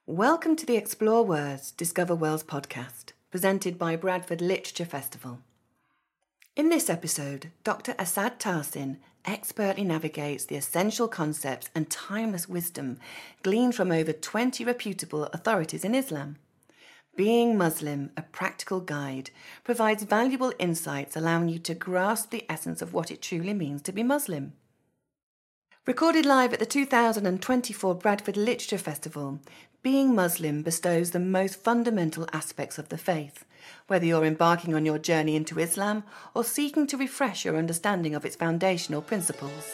Welcome to the Explore Words, Discover Worlds podcast, presented by Bradford Literature Festival. In this episode, Dr. Asad Tahsin expertly navigates the essential concepts and timeless wisdom gleaned from over 20 reputable authorities in Islam. Being Muslim, a practical guide, provides valuable insights allowing you to grasp the essence of what it truly means to be Muslim. Recorded live at the 2024 Bradford Literature Festival, Being Muslim bestows the most fundamental aspects of the faith, whether you're embarking on your journey into Islam or seeking to refresh your understanding of its foundational principles.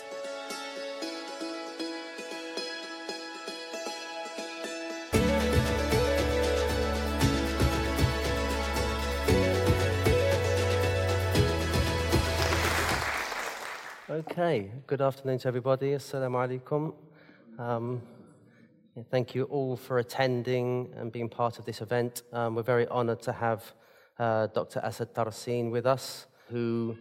Okay, good afternoon to everybody. Assalamu alaikum. Thank you all for attending and being part of this event. We're very honored to have Dr. Asad Tahsin with us, who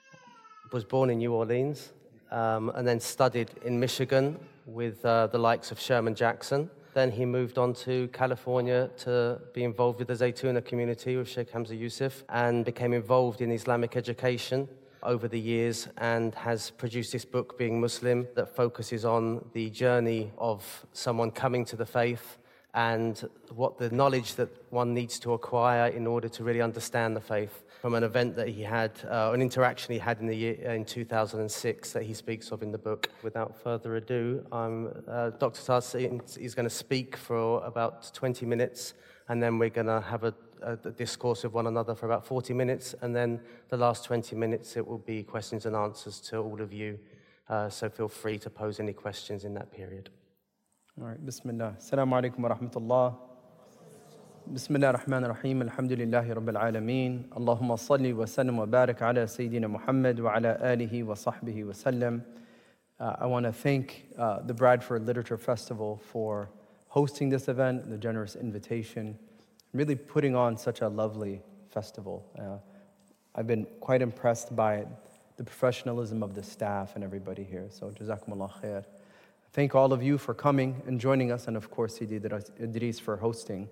was born in New Orleans and then studied in Michigan with the likes of Sherman Jackson. Then he moved on to California to be involved with the Zaytuna community with Sheikh Hamza Yusuf and became involved in Islamic education over the years and has produced this book, Being Muslim, that focuses on the journey of someone coming to the faith and what the knowledge that one needs to acquire in order to really understand the faith, from an event that he had, an interaction he had in 2006 that he speaks of in the book. Without further ado, Dr. Tahsin is going to speak for about 20 minutes, and then we're going to have a discourse with one another for about 40 minutes, and then the last 20 minutes it will be questions and answers to all of you, so feel free to pose any questions in that period. All right, Bismillah. Assalamu alaikum wa rahmatullah. Bismillah ar-Rahman ar-Rahim. Alhamdulillahi Rabbil Alameen. Allahumma salli wa sallim wa barik ala Sayyidina Muhammad wa ala alihi wa sahbihi wa sallam. I want to thank the Bradford Literature Festival for hosting this event, the generous invitation, really putting on such a lovely festival. I've been quite impressed by the professionalism of the staff and everybody here. So, Jazakumullah khair. Thank all of you for coming and joining us, and of course, Sidi Idris for hosting.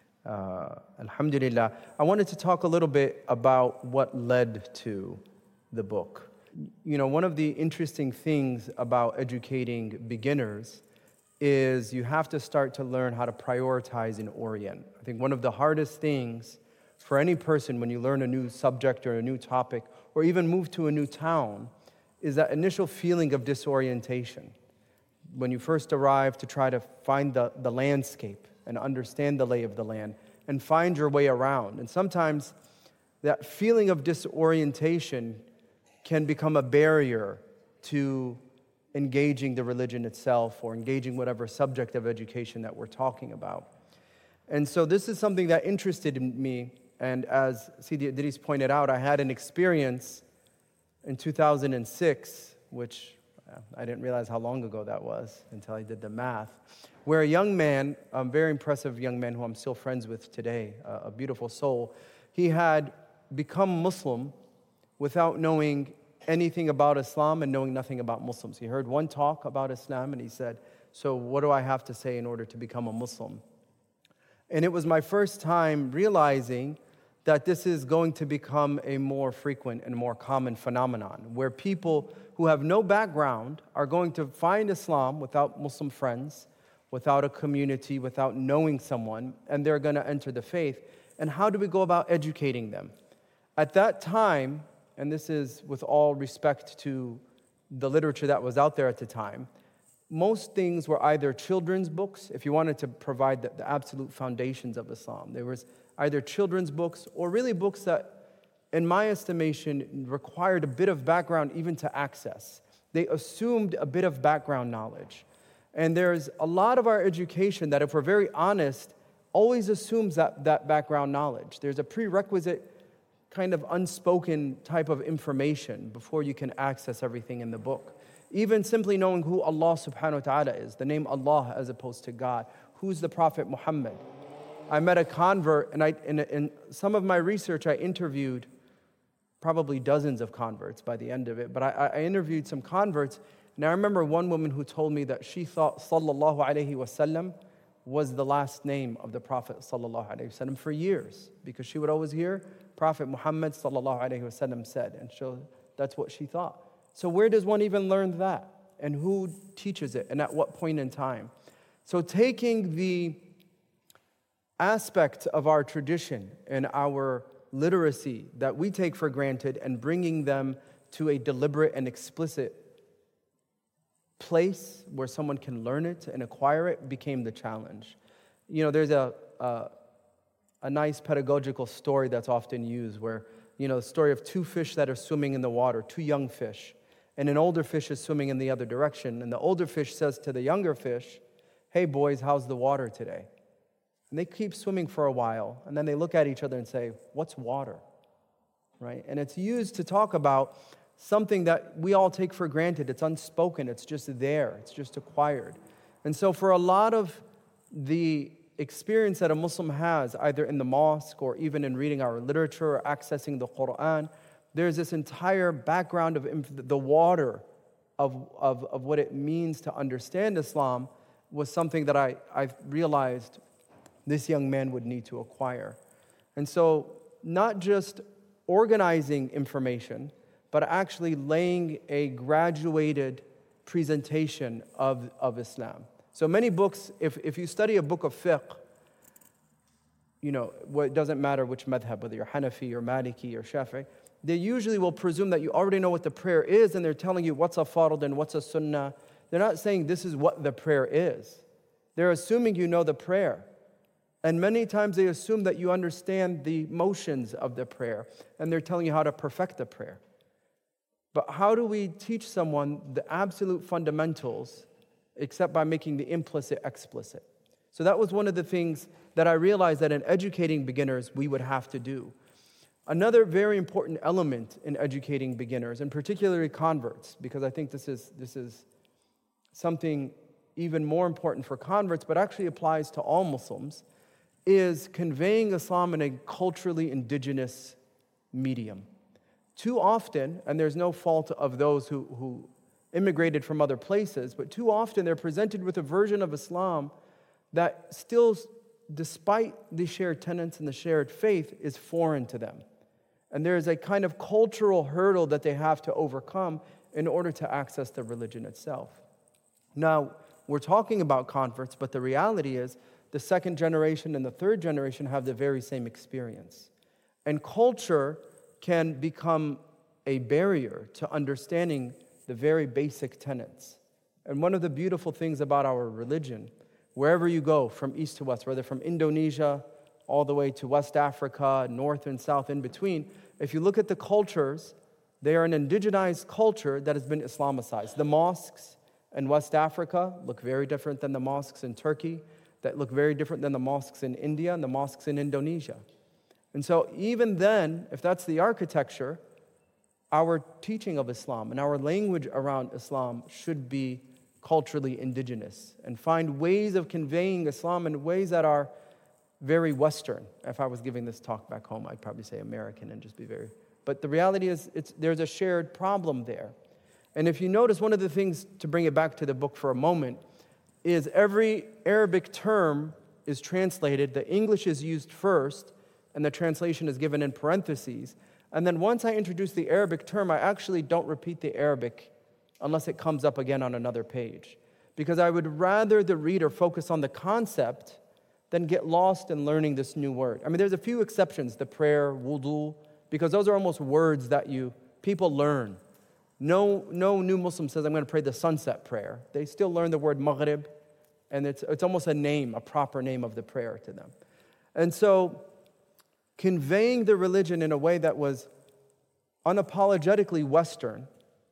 Alhamdulillah. I wanted to talk a little bit about what led to the book. You know, one of the interesting things about educating beginners is you have to start to learn how to prioritize and orient. I think one of the hardest things for any person when you learn a new subject or a new topic, or even move to a new town, is that initial feeling of disorientation. When you first arrive to try to find the landscape and understand the lay of the land and find your way around. And sometimes that feeling of disorientation can become a barrier to engaging the religion itself or engaging whatever subject of education that we're talking about. And so this is something that interested me, and as Sidi Idris pointed out, I had an experience in 2006, which I didn't realize how long ago that was until I did the math, where a young man, a very impressive young man who I'm still friends with today, a beautiful soul, he had become Muslim without knowing anything about Islam and knowing nothing about Muslims. He heard one talk about Islam and he said, so what do I have to say in order to become a Muslim? And it was my first time realizing that this is going to become a more frequent and more common phenomenon, where people who have no background are going to find Islam without Muslim friends, without a community, without knowing someone, and they're going to enter the faith. And how do we go about educating them? At that time, and this is with all respect to the literature that was out there at the time, most things were either children's books, if you wanted to provide the absolute foundations of Islam. There was either children's books or really books that, in my estimation, required a bit of background even to access. They assumed a bit of background knowledge. And there's a lot of our education that, if we're very honest, always assumes that background knowledge. There's a prerequisite kind of unspoken type of information before you can access everything in the book. Even simply knowing who Allah subhanahu wa ta'ala is, the name Allah as opposed to God. Who's the Prophet Muhammad? I met a convert, and in some of my research, I interviewed probably dozens of converts by the end of it, but I interviewed some converts, and I remember one woman who told me that she thought Sallallahu Alaihi Wasallam was the last name of the Prophet ﷺ for years, because she would always hear Prophet Muhammad ﷺ said, and so that's what she thought. So where does one even learn that? And who teaches it? And at what point in time? So taking the aspect of our tradition and our literacy that we take for granted and bringing them to a deliberate and explicit place where someone can learn it and acquire it became the challenge. You know, there's a nice pedagogical story that's often used where, you know, the story of two fish that are swimming in the water, two young fish, and an older fish is swimming in the other direction. And the older fish says to the younger fish, "Hey boys, how's the water today?" And they keep swimming for a while, and then they look at each other and say, "What's water?" Right? And it's used to talk about something that we all take for granted. It's unspoken, it's just there, it's just acquired. And so for a lot of the experience that a Muslim has, either in the mosque or even in reading our literature or accessing the Quran, there's this entire background of the water of what it means to understand Islam was something that I realized this young man would need to acquire. And so not just organizing information, but actually laying a graduated presentation of Islam. So many books, if you study a book of fiqh, you know, it doesn't matter which madhab, whether you're Hanafi or Maliki or Shafi'i, they usually will presume that you already know what the prayer is, and they're telling you what's a fard and what's a sunnah. They're not saying this is what the prayer is. They're assuming you know the prayer. And many times they assume that you understand the motions of the prayer, and they're telling you how to perfect the prayer. But how do we teach someone the absolute fundamentals except by making the implicit explicit? So that was one of the things that I realized that in educating beginners we would have to do. Another very important element in educating beginners, and particularly converts, because I think this is something even more important for converts, but actually applies to all Muslims, is conveying Islam in a culturally indigenous medium. Too often, and there's no fault of those who immigrated from other places, but too often they're presented with a version of Islam that still, despite the shared tenets and the shared faith, is foreign to them. And there is a kind of cultural hurdle that they have to overcome in order to access the religion itself. Now, we're talking about converts, but the reality is the second generation and the third generation have the very same experience. And culture can become a barrier to understanding the very basic tenets. And one of the beautiful things about our religion, wherever you go, from east to west, whether from Indonesia all the way to West Africa, north and south in between, if you look at the cultures, they are an indigenized culture that has been Islamicized. The mosques in West Africa look very different than the mosques in Turkey, that look very different than the mosques in India and the mosques in Indonesia. And so even then, if that's the architecture, our teaching of Islam and our language around Islam should be culturally indigenous and find ways of conveying Islam in ways that are very Western. If I was giving this talk back home, I'd probably say American and just be very... But the reality is there's a shared problem there. And if you notice, one of the things, to bring it back to the book for a moment, is every Arabic term is translated, the English is used first, and the translation is given in parentheses. And then once I introduce the Arabic term, I actually don't repeat the Arabic unless it comes up again on another page. Because I would rather the reader focus on the concept than get lost in learning this new word. I mean, there's a few exceptions, the prayer, wudu, because those are almost words that people learn. No new Muslim says, I'm going to pray the sunset prayer. They still learn the word maghrib, and it's almost a name, a proper name of the prayer to them. And so, conveying the religion in a way that was unapologetically Western,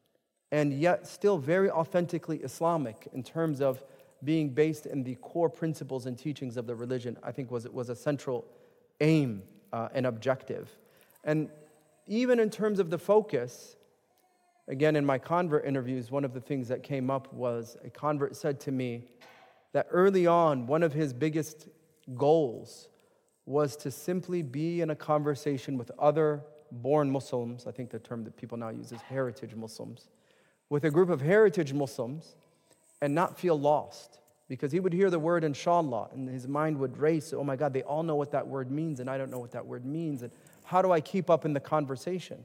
and yet still very authentically Islamic in terms of being based in the core principles and teachings of the religion, I think was a central aim and objective. And even in terms of the focus, again, in my convert interviews, one of the things that came up was a convert said to me that early on, one of his biggest goals was to simply be in a conversation with other born Muslims. I think the term that people now use is heritage Muslims. With a group of heritage Muslims and not feel lost. Because he would hear the word inshallah and his mind would race. Oh my God, they all know what that word means and I don't know what that word means. And how do I keep up in the conversation?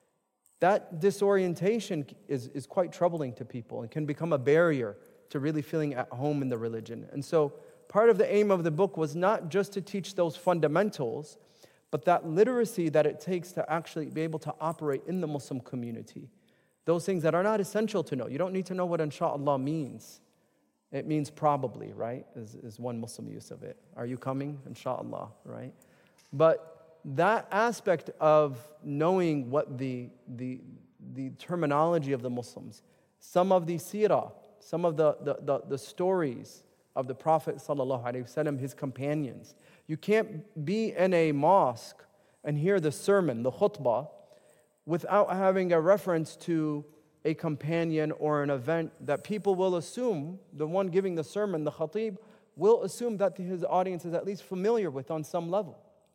That disorientation is quite troubling to people and can become a barrier to really feeling at home in the religion. And so part of the aim of the book was not just to teach those fundamentals, but that literacy that it takes to actually be able to operate in the Muslim community. Those things that are not essential to know. You don't need to know what inshallah means. It means probably, right? Is one Muslim use of it. Are you coming? Inshallah, right? But that aspect of knowing what the terminology of the Muslims, some of the seerah, some of the stories of the Prophet ﷺ, his companions. You can't be in a mosque and hear the sermon, the khutbah, without having a reference to a companion or an event that people will assume, the one giving the sermon, the khatib, will assume that his audience is at least familiar with on some level.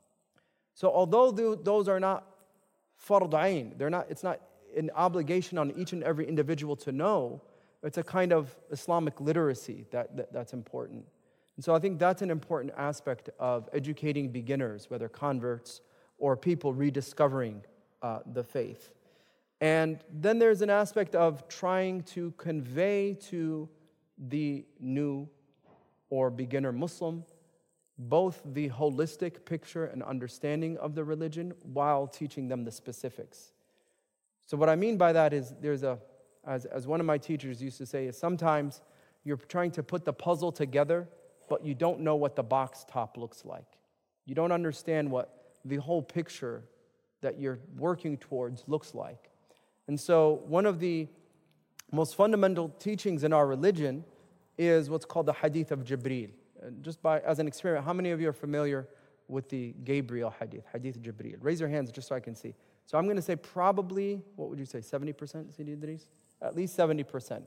So although those are not fard ayn, it's not an obligation on each and every individual to know, it's a kind of Islamic literacy that's important. And so I think that's an important aspect of educating beginners, whether converts or people rediscovering the faith. And then there's an aspect of trying to convey to the new or beginner Muslim both the holistic picture and understanding of the religion while teaching them the specifics. So what I mean by that is as one of my teachers used to say, is sometimes you're trying to put the puzzle together, but you don't know what the box top looks like. You don't understand what the whole picture that you're working towards looks like. And so one of the most fundamental teachings in our religion is what's called the Hadith of Jibreel. Just as an experiment, how many of you are familiar with the Gabriel Hadith, Hadith Jibreel? Raise your hands just so I can see. So I'm going to say probably, what would you say, 70%, Sidi Idris? At least 70%.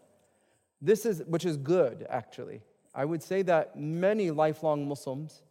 Which is good, actually. I would say that many lifelong Muslims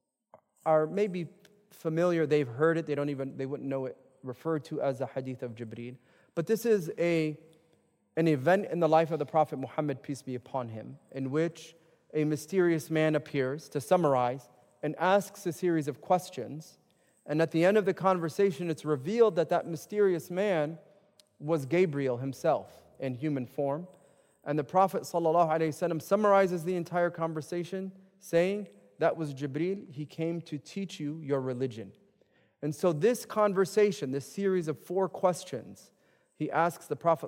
are maybe familiar, they've heard it, they wouldn't know it referred to as the Hadith of Jibreel. But this is an event in the life of the Prophet Muhammad, peace be upon him, in which a mysterious man appears, to summarize, and asks a series of questions. And at the end of the conversation, it's revealed that mysterious man was Gabriel himself in human form. And the Prophet ﷺ summarizes the entire conversation, saying, that was Jibreel, he came to teach you your religion. And so this conversation, this series of 4 questions, he asks the Prophet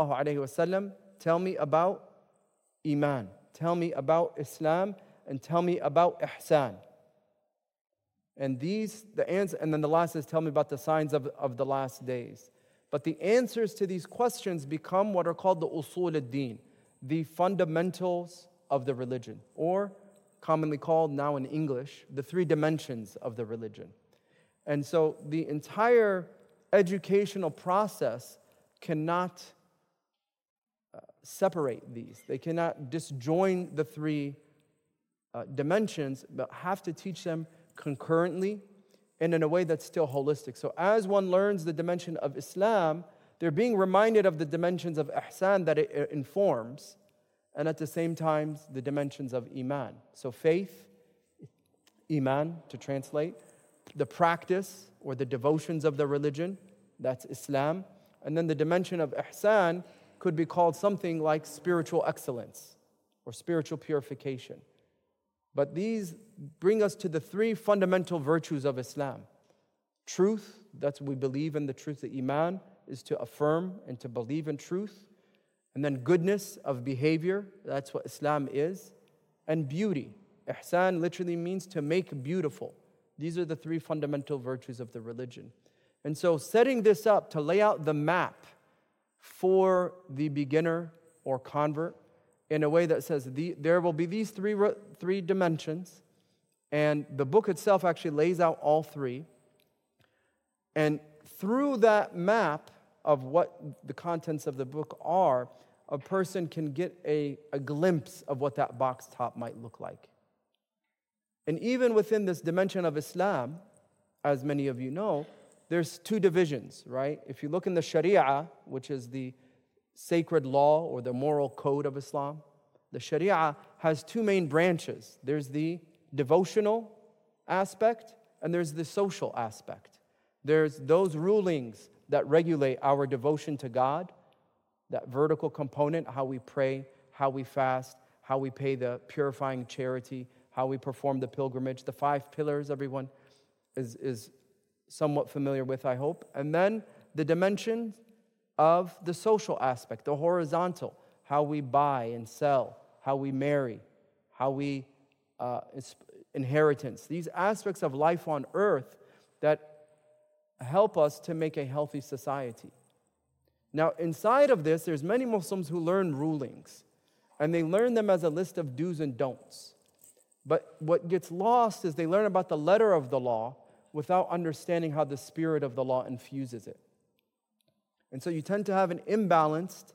ﷺ, tell me about Iman, tell me about Islam, and tell me about Ihsan. And then the last is, tell me about the signs of the last days. But the answers to these questions become what are called the usul ad-din, the fundamentals of the religion, or commonly called now in English, the 3 dimensions of the religion. And so the entire educational process cannot separate these. They cannot disjoin the 3 dimensions, but have to teach them concurrently and in a way that's still holistic. So as one learns the dimension of Islam, they're being reminded of the dimensions of Ihsan that it informs, and at the same time, the dimensions of Iman. So faith, Iman to translate, the practice or the devotions of the religion, that's Islam. And then the dimension of Ihsan could be called something like spiritual excellence or spiritual purification. But these bring us to the 3 fundamental virtues of Islam. Truth, that's what we believe in the truth. The Iman is to affirm and to believe in truth. And then goodness of behavior, that's what Islam is. And beauty. Ihsan literally means to make beautiful. These are the 3 fundamental virtues of the religion. And so setting this up to lay out the map for the beginner or convert in a way that says there will be these 3 dimensions, and the book itself actually lays out all 3. And through that map of what the contents of the book are, a person can get a glimpse of what that box top might look like. And even within this dimension of Islam, as many of you know, there's 2 divisions, right? If you look in the Sharia, which is the sacred law or the moral code of Islam, The Sharia has two main branches. There's the devotional aspect and there's the social aspect. There's those rulings that regulate our devotion to God, that vertical component, how we pray, how we fast, how we pay the purifying charity, how we perform the pilgrimage, the 5 pillars everyone is somewhat familiar with, I hope. And then the dimension of the social aspect, the horizontal, how we buy and sell, how we marry, how we inheritance. These aspects of life on earth that help us to make a healthy society. Now, inside of this, there's many Muslims who learn rulings, and they learn them as a list of do's and don'ts. But what gets lost is they learn about the letter of the law without understanding how the spirit of the law infuses it. And so you tend to have an imbalanced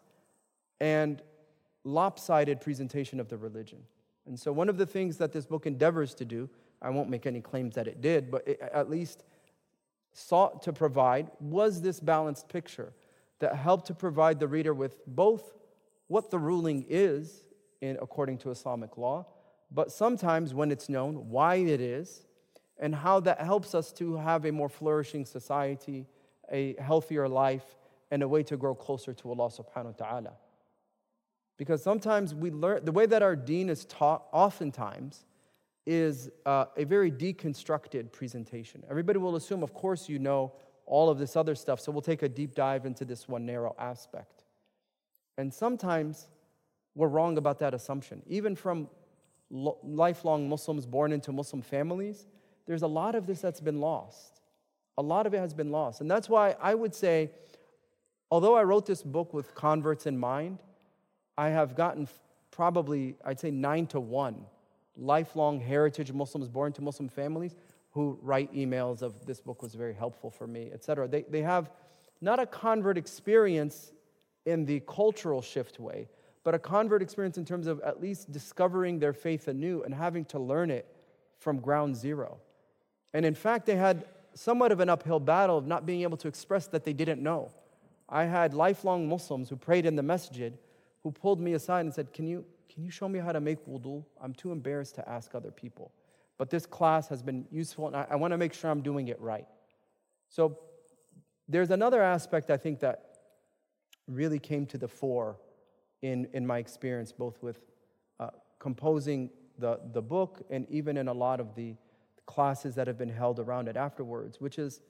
and lopsided presentation of the religion. And so one of the things that this book endeavors to do, I won't make any claims that it did, but it at least sought to provide, was this balanced picture that helped to provide the reader with both what the ruling is according to Islamic law, but sometimes when it's known, why it is, and how that helps us to have a more flourishing society, a healthier life, and a way to grow closer to Allah subhanahu wa ta'ala. Because sometimes we learn, the way that our deen is taught oftentimes is a very deconstructed presentation. Everybody will assume, of course, you know all of this other stuff, so we'll take a deep dive into this one narrow aspect. And sometimes we're wrong about that assumption. Even from lifelong Muslims born into Muslim families, there's a lot of this that's been lost. A lot of it has been lost. And that's why I would say, although I wrote this book with converts in mind, I have gotten probably, I'd say 9 to 1 lifelong heritage Muslims born to Muslim families who write emails of this book was very helpful for me, etc. They have not a convert experience in the cultural shift way, but a convert experience in terms of at least discovering their faith anew and having to learn it from ground zero. And in fact, they had somewhat of an uphill battle of not being able to express that they didn't know. I had lifelong Muslims who prayed in the masjid who pulled me aside and said, can you show me how to make wudu? I'm too embarrassed to ask other people. But this class has been useful, and I want to make sure I'm doing it right. So there's another aspect I think that really came to the fore in my experience, both with composing the book and even in a lot of the classes that have been held around it afterwards, which is,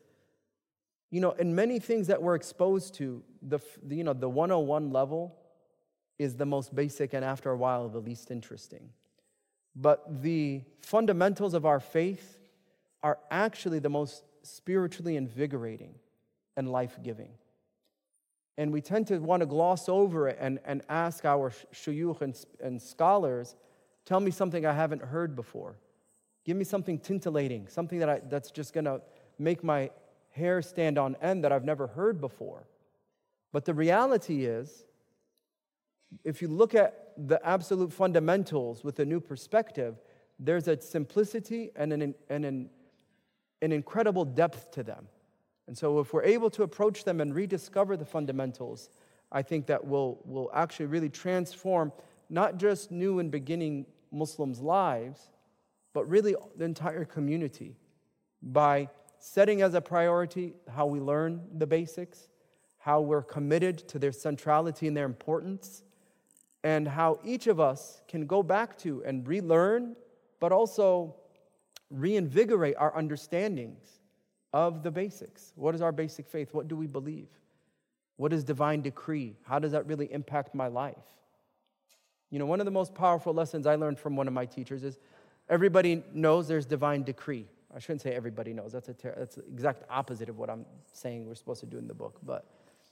in many things that we're exposed to, the 101 level is the most basic and after a while the least interesting. But the fundamentals of our faith are actually the most spiritually invigorating and life-giving. And we tend to want to gloss over it and ask our shuyukh and scholars, tell me something I haven't heard before. Give me something tintillating, something that's just going to make my hair stand on end that I've never heard before. But the reality is, if you look at the absolute fundamentals with a new perspective, there's a simplicity and an incredible depth to them. And so if we're able to approach them and rediscover the fundamentals, I think that will actually really transform not just new and beginning Muslims' lives, but really the entire community by setting as a priority how we learn the basics, how we're committed to their centrality and their importance, and how each of us can go back to and relearn, but also reinvigorate our understandings of the basics. What is our basic faith? What do we believe? What is divine decree? How does that really impact my life? One of the most powerful lessons I learned from one of my teachers is everybody knows there's divine decree. I shouldn't say everybody knows. That's the exact opposite of what I'm saying we're supposed to do in the book. But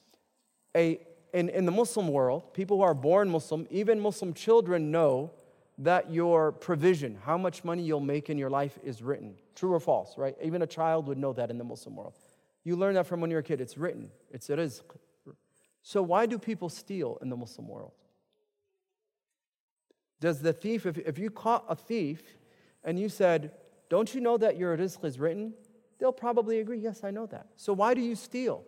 in the Muslim world, people who are born Muslim, even Muslim children know that your provision, how much money you'll make in your life is written. True or false, right? Even a child would know that in the Muslim world. You learn that from when you're a kid. It's written. It's rizq. So why do people steal in the Muslim world? Does the thief, if you caught a thief and you said, don't you know that your rizq is written? They'll probably agree, yes, I know that. So why do you steal?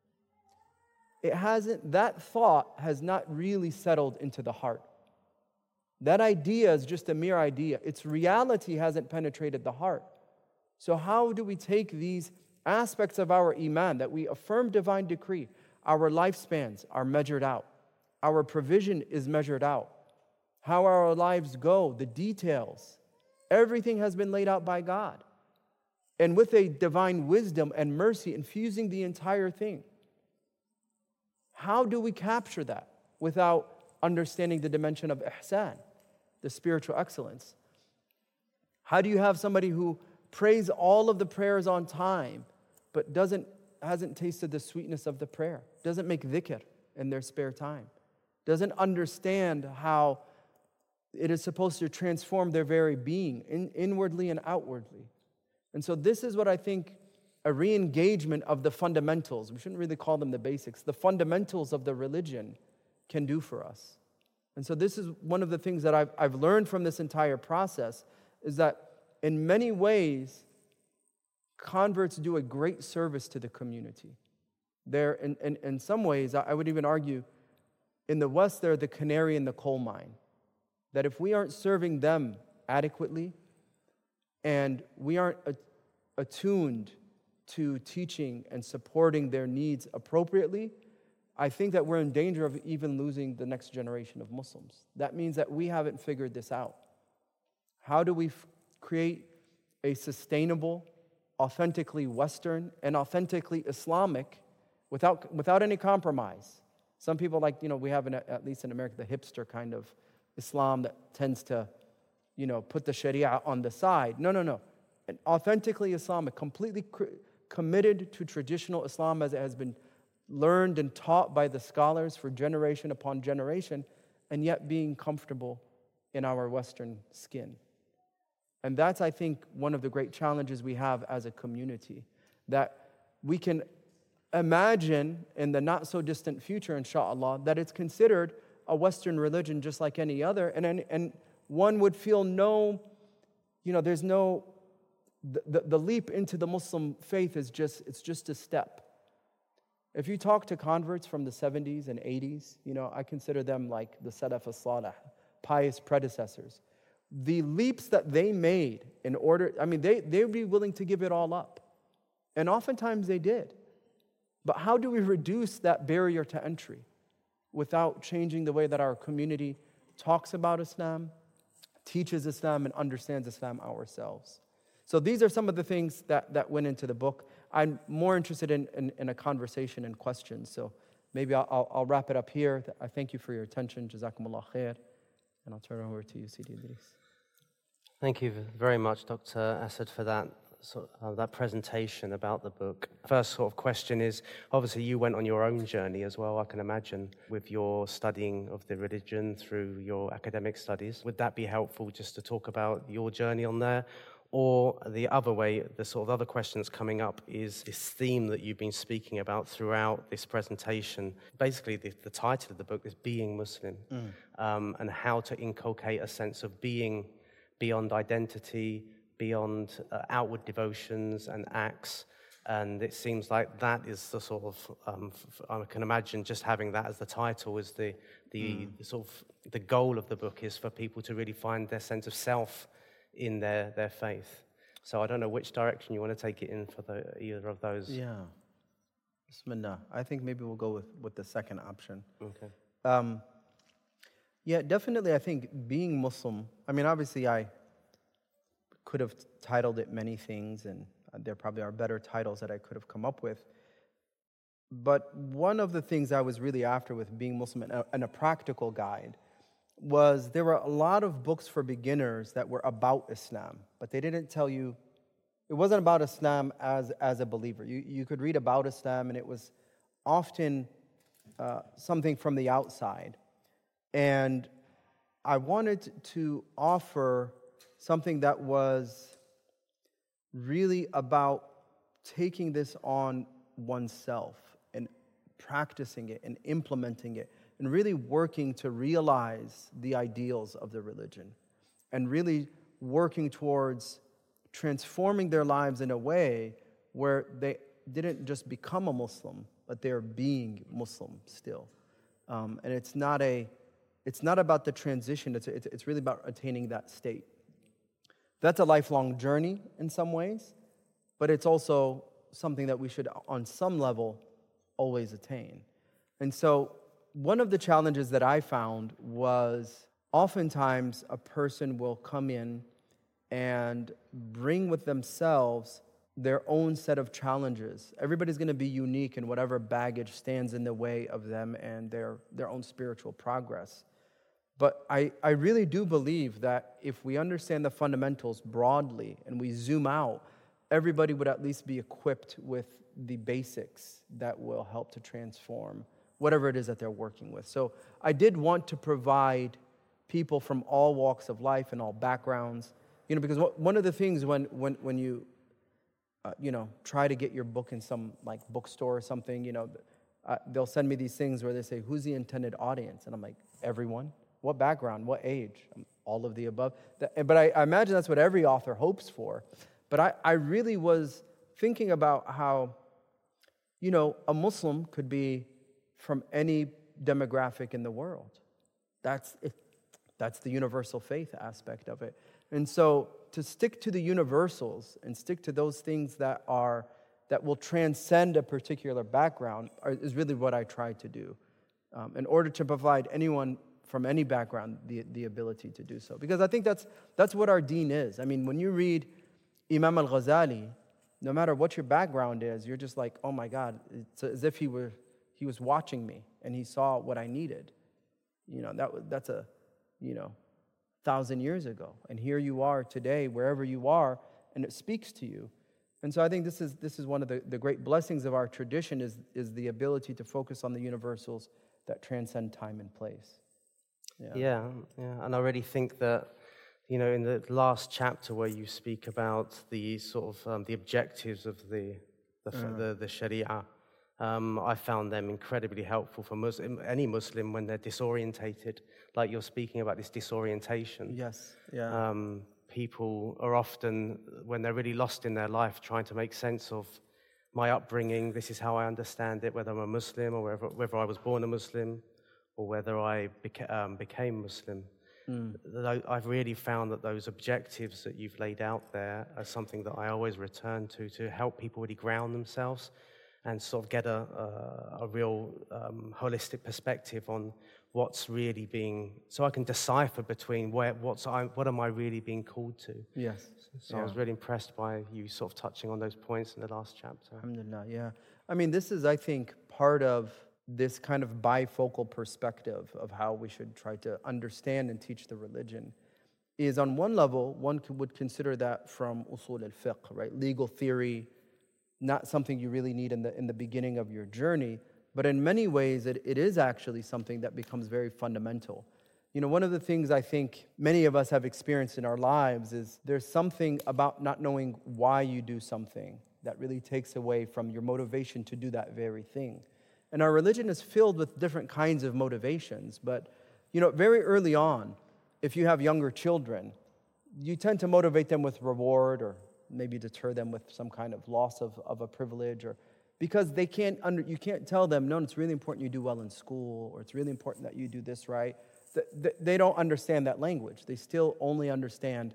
That thought has not really settled into the heart. That idea is just a mere idea. Its reality hasn't penetrated the heart. So how do we take these aspects of our iman that we affirm divine decree? Our lifespans are measured out. Our provision is measured out. How our lives go, the details, everything has been laid out by God. And with a divine wisdom and mercy infusing the entire thing. How do we capture that without understanding the dimension of ihsan, the spiritual excellence? How do you have somebody who prays all of the prayers on time, but hasn't tasted the sweetness of the prayer, doesn't make dhikr in their spare time, doesn't understand how it is supposed to transform their very being, inwardly and outwardly? And so this is what I think a re-engagement of the fundamentals, we shouldn't really call them the basics, the fundamentals of the religion can do for us. And so this is one of the things that I've learned from this entire process, is that in many ways, converts do a great service to the community. They're, in some ways, I would even argue, in the West, they're the canary in the coal mine. That if we aren't serving them adequately, and we aren't attuned to teaching and supporting their needs appropriately, I think that we're in danger of even losing the next generation of Muslims. That means that we haven't figured this out. How do we create a sustainable, authentically Western and authentically Islamic without any compromise? Some people we have, at least in America, the hipster kind of Islam that tends to, put the Sharia on the side. No. An authentically Islamic, completely committed to traditional Islam as it has been learned and taught by the scholars for generation upon generation, and yet being comfortable in our Western skin. And that's, I think, one of the great challenges we have as a community, that we can imagine in the not-so-distant future, inshallah, that it's considered a Western religion just like any other, and one would feel there's no, the leap into the Muslim faith is just a step. If you talk to converts from the 70s and 80s, I consider them like the Salaf as-Salih, pious predecessors. The leaps that they made they'd be willing to give it all up. And oftentimes they did. But how do we reduce that barrier to entry without changing the way that our community talks about Islam, teaches Islam, and understands Islam ourselves? So these are some of the things that went into the book. I'm more interested in a conversation and questions. So maybe I'll wrap it up here. I thank you for your attention. Jazakumullah khair. And I'll turn it over to you, Sidi Idris. Thank you very much, Dr. Asad, for that that presentation about the book. First sort of question is, obviously you went on your own journey as well, I can imagine, with your studying of the religion through your academic studies. Would that be helpful just to talk about your journey on there? Or the other way, the sort of other questions coming up is this theme that you've been speaking about throughout this presentation. Basically, the title of the book is Being Muslim, and how to inculcate a sense of being beyond identity, beyond outward devotions and acts. And it seems like that is the sort of, I can imagine just having that as the title is the sort of the goal of the book, is for people to really find their sense of self in their faith. So I don't know which direction you want to take it in for either of those. Yeah. Bismillah. I think maybe we'll go with the second option. Okay. Yeah, definitely I think being Muslim, obviously I could have titled it many things, and there probably are better titles that I could have come up with. But one of the things I was really after with being Muslim and a practical guide was there were a lot of books for beginners that were about Islam, but they didn't tell you, it wasn't about Islam as a believer. You could read about Islam, and it was often something from the outside. And I wanted to offer something that was really about taking this on oneself and practicing it and implementing it and really working to realize the ideals of the religion and really working towards transforming their lives in a way where they didn't just become a Muslim, but they're being Muslim still. And it's not a It's not about the transition, it's really about attaining that state. That's a lifelong journey in some ways, but it's also something that we should, on some level, always attain. And so one of the challenges that I found was oftentimes a person will come in and bring with themselves their own set of challenges. Everybody's going to be unique in whatever baggage stands in the way of them and their own spiritual progress. But I really do believe that if we understand the fundamentals broadly and we zoom out, everybody would at least be equipped with the basics that will help to transform whatever it is that they're working with. So I did want to provide people from all walks of life and all backgrounds, because one of the things when you try to get your book in some like bookstore or something, they'll send me these things where they say, who's the intended audience? And I'm like, everyone. What background? What age? All of the above. But I imagine that's what every author hopes for. But I really was thinking about how, a Muslim could be from any demographic in the world. That's it. That's the universal faith aspect of it. And so to stick to the universals and stick to those things that will transcend a particular background is really what I try to do, in order to provide anyone from any background the ability to do so. Because I think that's what our deen is. I mean, when you read Imam al-Ghazali, no matter what your background is, you're just like, oh my God, it's as if he was watching me and he saw what I needed. That's 1,000 years ago. And here you are today, wherever you are, and it speaks to you. And so I think this is one of the great blessings of our tradition is the ability to focus on the universals that transcend time and place. Yeah. And I really think that, in the last chapter where you speak about the sort of the objectives of the Sharia, I found them incredibly helpful for any Muslim when they're disorientated, like you're speaking about this disorientation. Yes, yeah. People are often, when they're really lost in their life, trying to make sense of my upbringing. This is how I understand it, whether I'm a Muslim or whether I was born a Muslim or whether I became Muslim. I've really found that those objectives that you've laid out there are something that I always return to help people really ground themselves and sort of get a real holistic perspective on what's really so I can decipher between what am I really being called to. Yes. So I was really impressed by you sort of touching on those points in the last chapter. Alhamdulillah, yeah. I mean, this is, I think, part of this kind of bifocal perspective of how we should try to understand and teach the religion. Is on one level, one would consider that from usul al-fiqh, right? Legal theory, not something you really need in the beginning of your journey, but in many ways it is actually something that becomes very fundamental. One of the things I think many of us have experienced in our lives is there's something about not knowing why you do something that really takes away from your motivation to do that very thing. And our religion is filled with different kinds of motivations, but very early on, if you have younger children, you tend to motivate them with reward or maybe deter them with some kind of loss of a privilege, or because you can't tell them, no, it's really important you do well in school, or it's really important that you do this right. They don't understand that language. They still only understand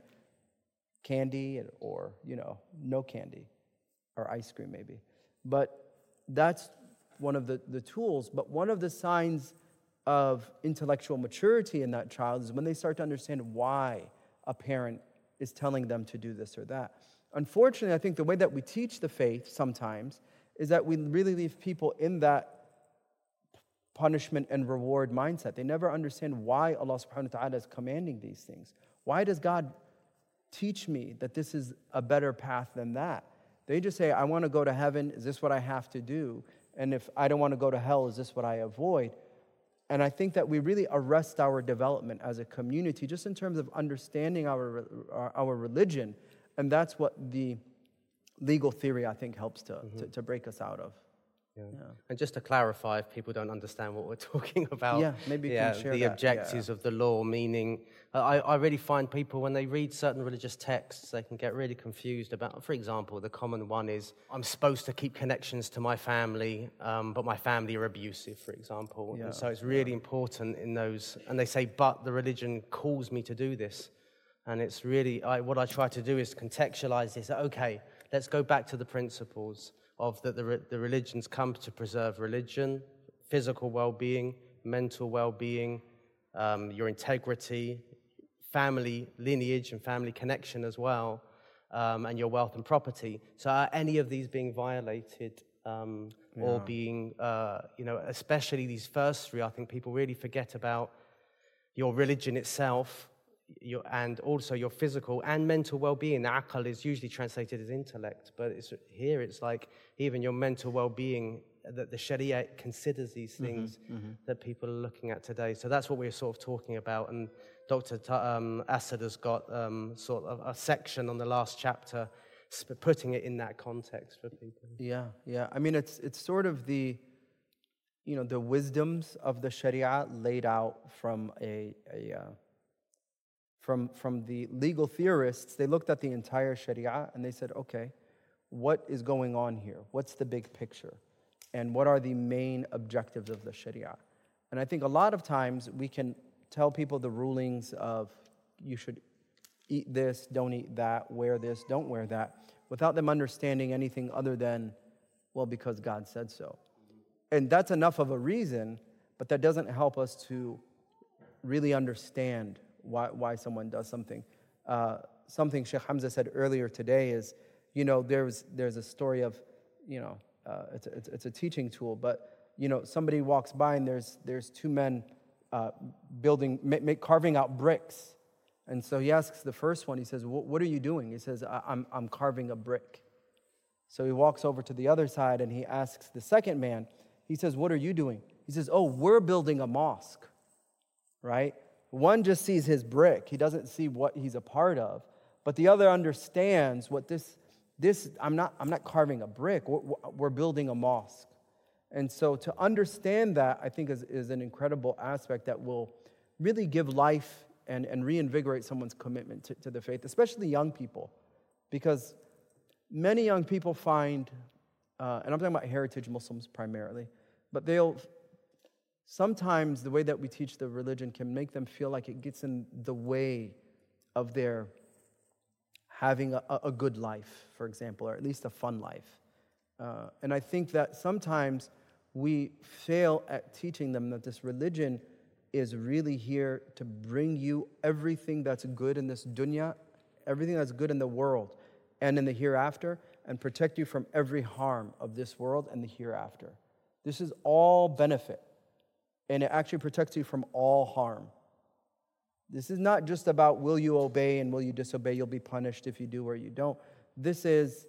candy or no candy, or ice cream maybe. But that's one of the tools. But one of the signs of intellectual maturity in that child is when they start to understand why a parent is telling them to do this or that. Unfortunately, I think the way that we teach the faith sometimes is that we really leave people in that punishment and reward mindset. They never understand why Allah subhanahu wa ta'ala is commanding these things. Why does God teach me that this is a better path than that? They just say, I want to go to heaven. Is this what I have to do? And if I don't want to go to hell, is this what I avoid? And I think that we really arrest our development as a community just in terms of understanding our religion. And that's what the legal theory, I think, helps to break us out of. Yeah. And just to clarify, if people don't understand what we're talking about, maybe you can share the that. objectives of the law, meaning I really find people, when they read certain religious texts, they can get really confused about, for example, the common one is, I'm supposed to keep connections to my family, but my family are abusive, for example. And so it's really important in those, and they say, but the religion calls me to do this. And it's really, what I try to do is contextualize this. Okay, let's go back to the principles of that the religions come to preserve religion, physical well-being, mental well-being, your integrity, family lineage and family connection as well, and your wealth and property. So are any of these being violated or being, especially these first three, I think people really forget about your religion itself, and also your physical and mental well-being. The aql is usually translated as intellect, but it's like even your mental well-being, that the Sharia considers these things that people are looking at today. So that's what we're sort of talking about. And Dr. Asad has got sort of a section on the last chapter putting it in that context for people. Yeah. I mean, it's sort of the wisdoms of the Sharia laid out from from the legal theorists. They looked at the entire Sharia and they said, okay, what is going on here? What's the big picture? And what are the main objectives of the Sharia? And I think a lot of times we can tell people the rulings of you should eat this, don't eat that, wear this, don't wear that, without them understanding anything other than, well, because God said so. And that's enough of a reason, but that doesn't help us to really understand why someone does something. Something Sheikh Hamza said earlier today is, there's a story of, it's a teaching tool, but somebody walks by and there's two men carving out bricks, and so he asks the first one. He says, "What are you doing?" He says, "I'm carving a brick." So he walks over to the other side and he asks the second man. He says, "What are you doing?" He says, "Oh, we're building a mosque." Right? One just sees his brick. He doesn't see what he's a part of. But the other understands what this I'm not carving a brick. We're building a mosque. And so to understand that, I think is an incredible aspect that will really give life and reinvigorate someone's commitment to the faith, especially young people. Because many young people find, and I'm talking about heritage Muslims primarily, but sometimes the way that we teach the religion can make them feel like it gets in the way of their having a good life, for example, or at least a fun life. And I think that sometimes we fail at teaching them that this religion is really here to bring you everything that's good in this dunya, everything that's good in the world and in the hereafter, and protect you from every harm of this world and the hereafter. This is all benefit. And it actually protects you from all harm. This is not just about will you obey and will you disobey, you'll be punished if you do or you don't. This is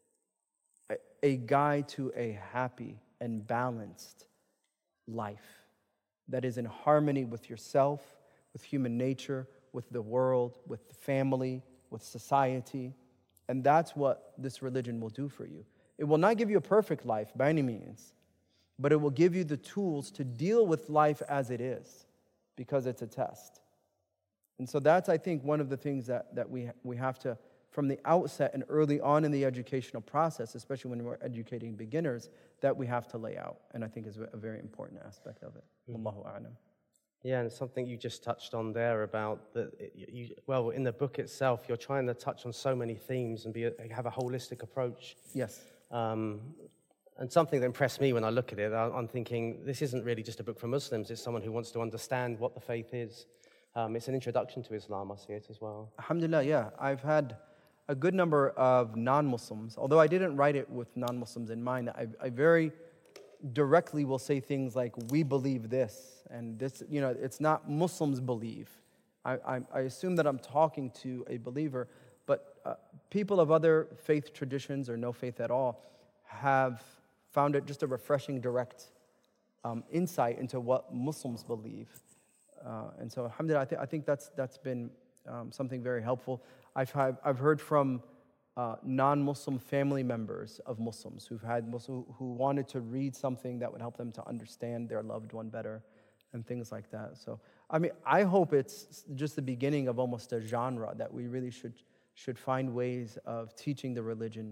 a guide to a happy and balanced life that is in harmony with yourself, with human nature, with the world, with the family, with society. And that's what this religion will do for you. It will not give you a perfect life by any means, but it will give you the tools to deal with life as it is, because it's a test. And so that's, I think, one of the things that we have to, from the outset and early on in the educational process, especially when we're educating beginners, that we have to lay out, and I think is a very important aspect of it. Wallahu a'lam. Yeah, and something you just touched on there about in the book itself, you're trying to touch on so many themes and have a holistic approach. Yes. And something that impressed me when I look at it, I'm thinking, this isn't really just a book for Muslims, it's someone who wants to understand what the faith is. It's an introduction to Islam, I see it as well. Alhamdulillah, yeah. I've had a good number of non-Muslims, although I didn't write it with non-Muslims in mind. I very directly will say things like, we believe this, and this, it's not Muslims believe. I assume that I'm talking to a believer, but people of other faith traditions or no faith at all have found it just a refreshing, direct insight into what Muslims believe. And so, alhamdulillah, I think that's been something very helpful. I've heard from non-Muslim family members of Muslims who wanted to read something that would help them to understand their loved one better and things like that. So, I mean, I hope it's just the beginning of almost a genre that we really should find ways of teaching the religion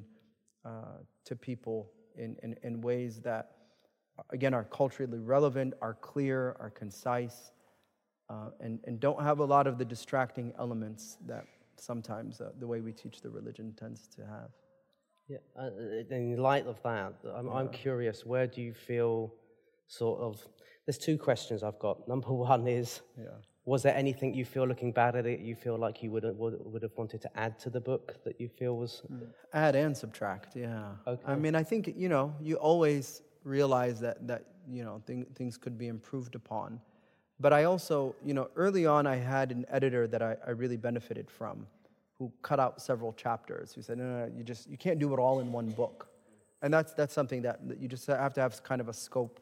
to people in ways that, again, are culturally relevant, are clear, are concise, and don't have a lot of the distracting elements that sometimes the way we teach the religion tends to have. Yeah. In light of that, I'm curious, where do you feel sort of... There's two questions I've got. Number one is, was there anything you feel, looking back at it, you feel like you would have wanted to add to the book that you feel was... Add and subtract, yeah. Okay. I mean, I think, you always realize that things could be improved upon. But I also, early on I had an editor that I really benefited from, who cut out several chapters, who said, no, you can't do it all in one book. And that's something that you just have to have kind of a scope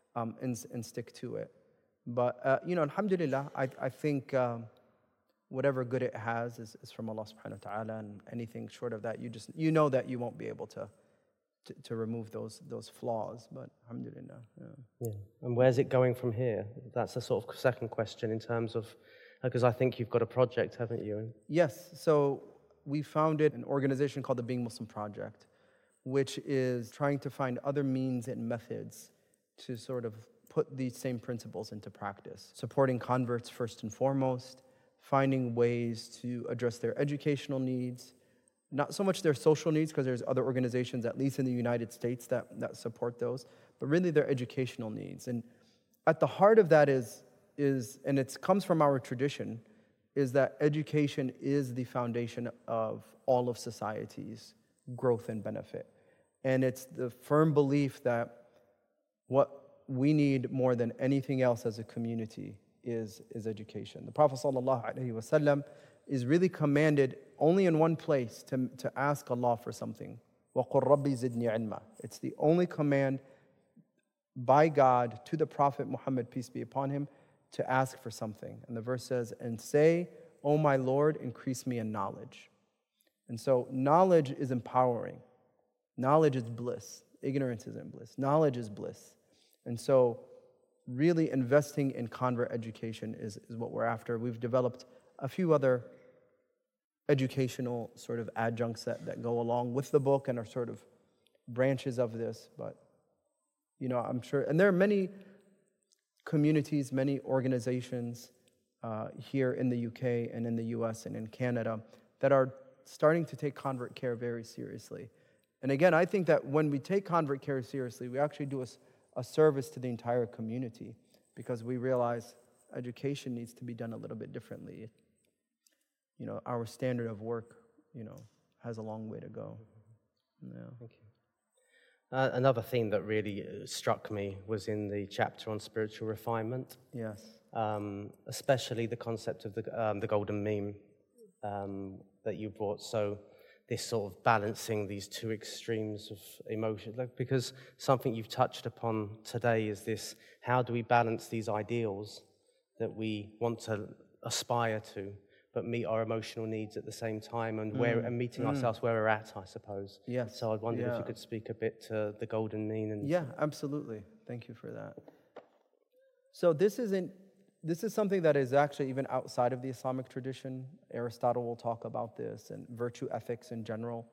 and stick to it. But, alhamdulillah, I think whatever good it has is from Allah subhanahu wa ta'ala, and anything short of that, you know that you won't be able to remove those flaws, but alhamdulillah. Yeah. And where's it going from here? That's the sort of second question in terms of, because I think you've got a project, haven't you? Yes, so we founded an organization called the Being Muslim Project, which is trying to find other means and methods to sort of put these same principles into practice, supporting converts first and foremost, finding ways to address their educational needs, not so much their social needs, because there's other organizations, at least in the United States, that support those, but really their educational needs. And at the heart of that is and it comes from our tradition, is that education is the foundation of all of society's growth and benefit. And it's the firm belief that what we need more than anything else as a community is education. The Prophet ﷺ is really commanded only in one place to ask Allah for something. وَقُلْ رَبِّ زِدْنِي عِلْمًا. It's the only command by God to the Prophet Muhammad, peace be upon him, to ask for something. And the verse says, and say, O my Lord, increase me in knowledge. And so knowledge is empowering. Knowledge is bliss. Ignorance isn't bliss. Knowledge is bliss. And so really investing in convert education is what we're after. We've developed a few other educational sort of adjuncts that go along with the book and are sort of branches of this. But, I'm sure, and there are many communities, many organizations here in the UK and in the US and in Canada that are starting to take convert care very seriously. And again, I think that when we take convert care seriously, we actually do a service to the entire community, because we realize education needs to be done a little bit differently. Our standard of work, has a long way to go. Yeah. Thank you. Another theme that really struck me was in the chapter on spiritual refinement. Yes. Especially the concept of the golden mean that you brought. So this sort of balancing these two extremes of emotion, because something you've touched upon today is this: how do we balance these ideals that we want to aspire to, but meet our emotional needs at the same time, and meeting ourselves where we're at, I suppose. Yes. So I wondered if you could speak a bit to the golden mean. And yeah, absolutely. Thank you for that. So this is something that is actually even outside of the Islamic tradition. Aristotle will talk about this, and virtue ethics in general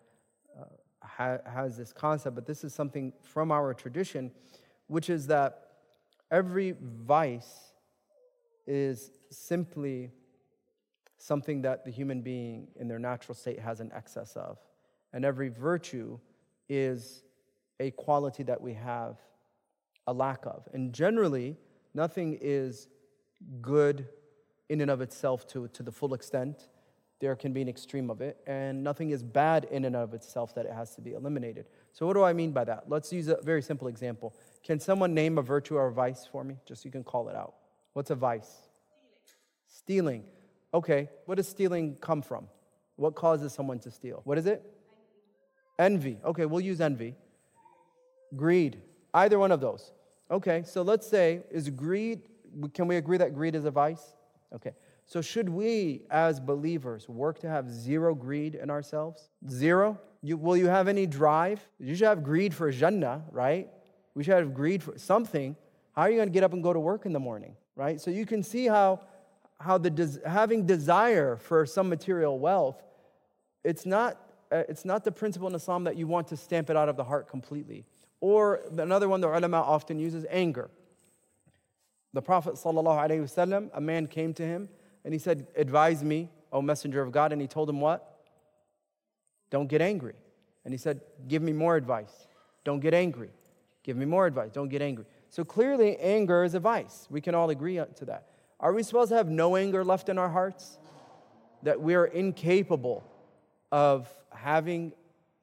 has this concept, but this is something from our tradition, which is that every vice is simply something that the human being in their natural state has an excess of. And every virtue is a quality that we have a lack of. And generally, nothing is good in and of itself to the full extent. There can be an extreme of it. And nothing is bad in and of itself that it has to be eliminated. So what do I mean by that? Let's use a very simple example. Can someone name a virtue or a vice for me? Just so you can call it out. What's a vice? Stealing. Okay, what does stealing come from? What causes someone to steal? What is it? Envy. Okay, we'll use envy. Greed. Either one of those. Okay, so let's say, is greed, can we agree that greed is a vice? Okay, So should we, as believers, work to have zero greed in ourselves? Zero? Will you have any drive? You should have greed for Jannah, right? We should have greed for something. How are you going to get up and go to work in the morning, right? So you can see how having desire for some material wealth, it's not the principle in Islam that you want to stamp it out of the heart completely. Or another one the ulama often uses, anger. The Prophet ﷺ, a man came to him and he said, advise me, O Messenger of God. And he told him what? Don't get angry. And he said, give me more advice. Don't get angry. Give me more advice. Don't get angry. So clearly anger is a vice. We can all agree to that. Are we supposed to have no anger left in our hearts? That we are incapable of having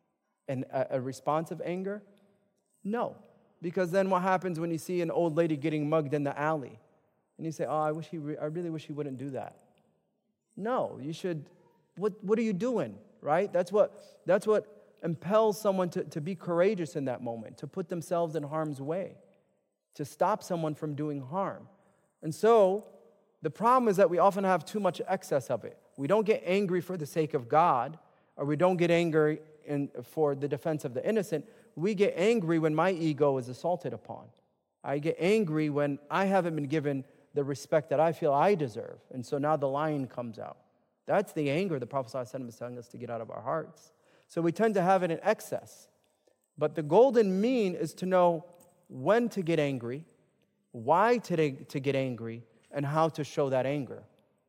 a response of anger? No. Because then what happens when you see an old lady getting mugged in the alley? And you say, oh, I really wish he wouldn't do that. No, you should, what are you doing, right? That's what impels someone to be courageous in that moment, to put themselves in harm's way, to stop someone from doing harm. And so, the problem is that we often have too much excess of it. We don't get angry for the sake of God, or we don't get angry for the defense of the innocent. We get angry when my ego is assaulted upon. I get angry when I haven't been given the respect that I feel I deserve. And so now the lion comes out. That's the anger the Prophet ﷺ is telling us to get out of our hearts. So we tend to have it in excess. But the golden mean is to know when to get angry, why to get angry, and how to show that anger.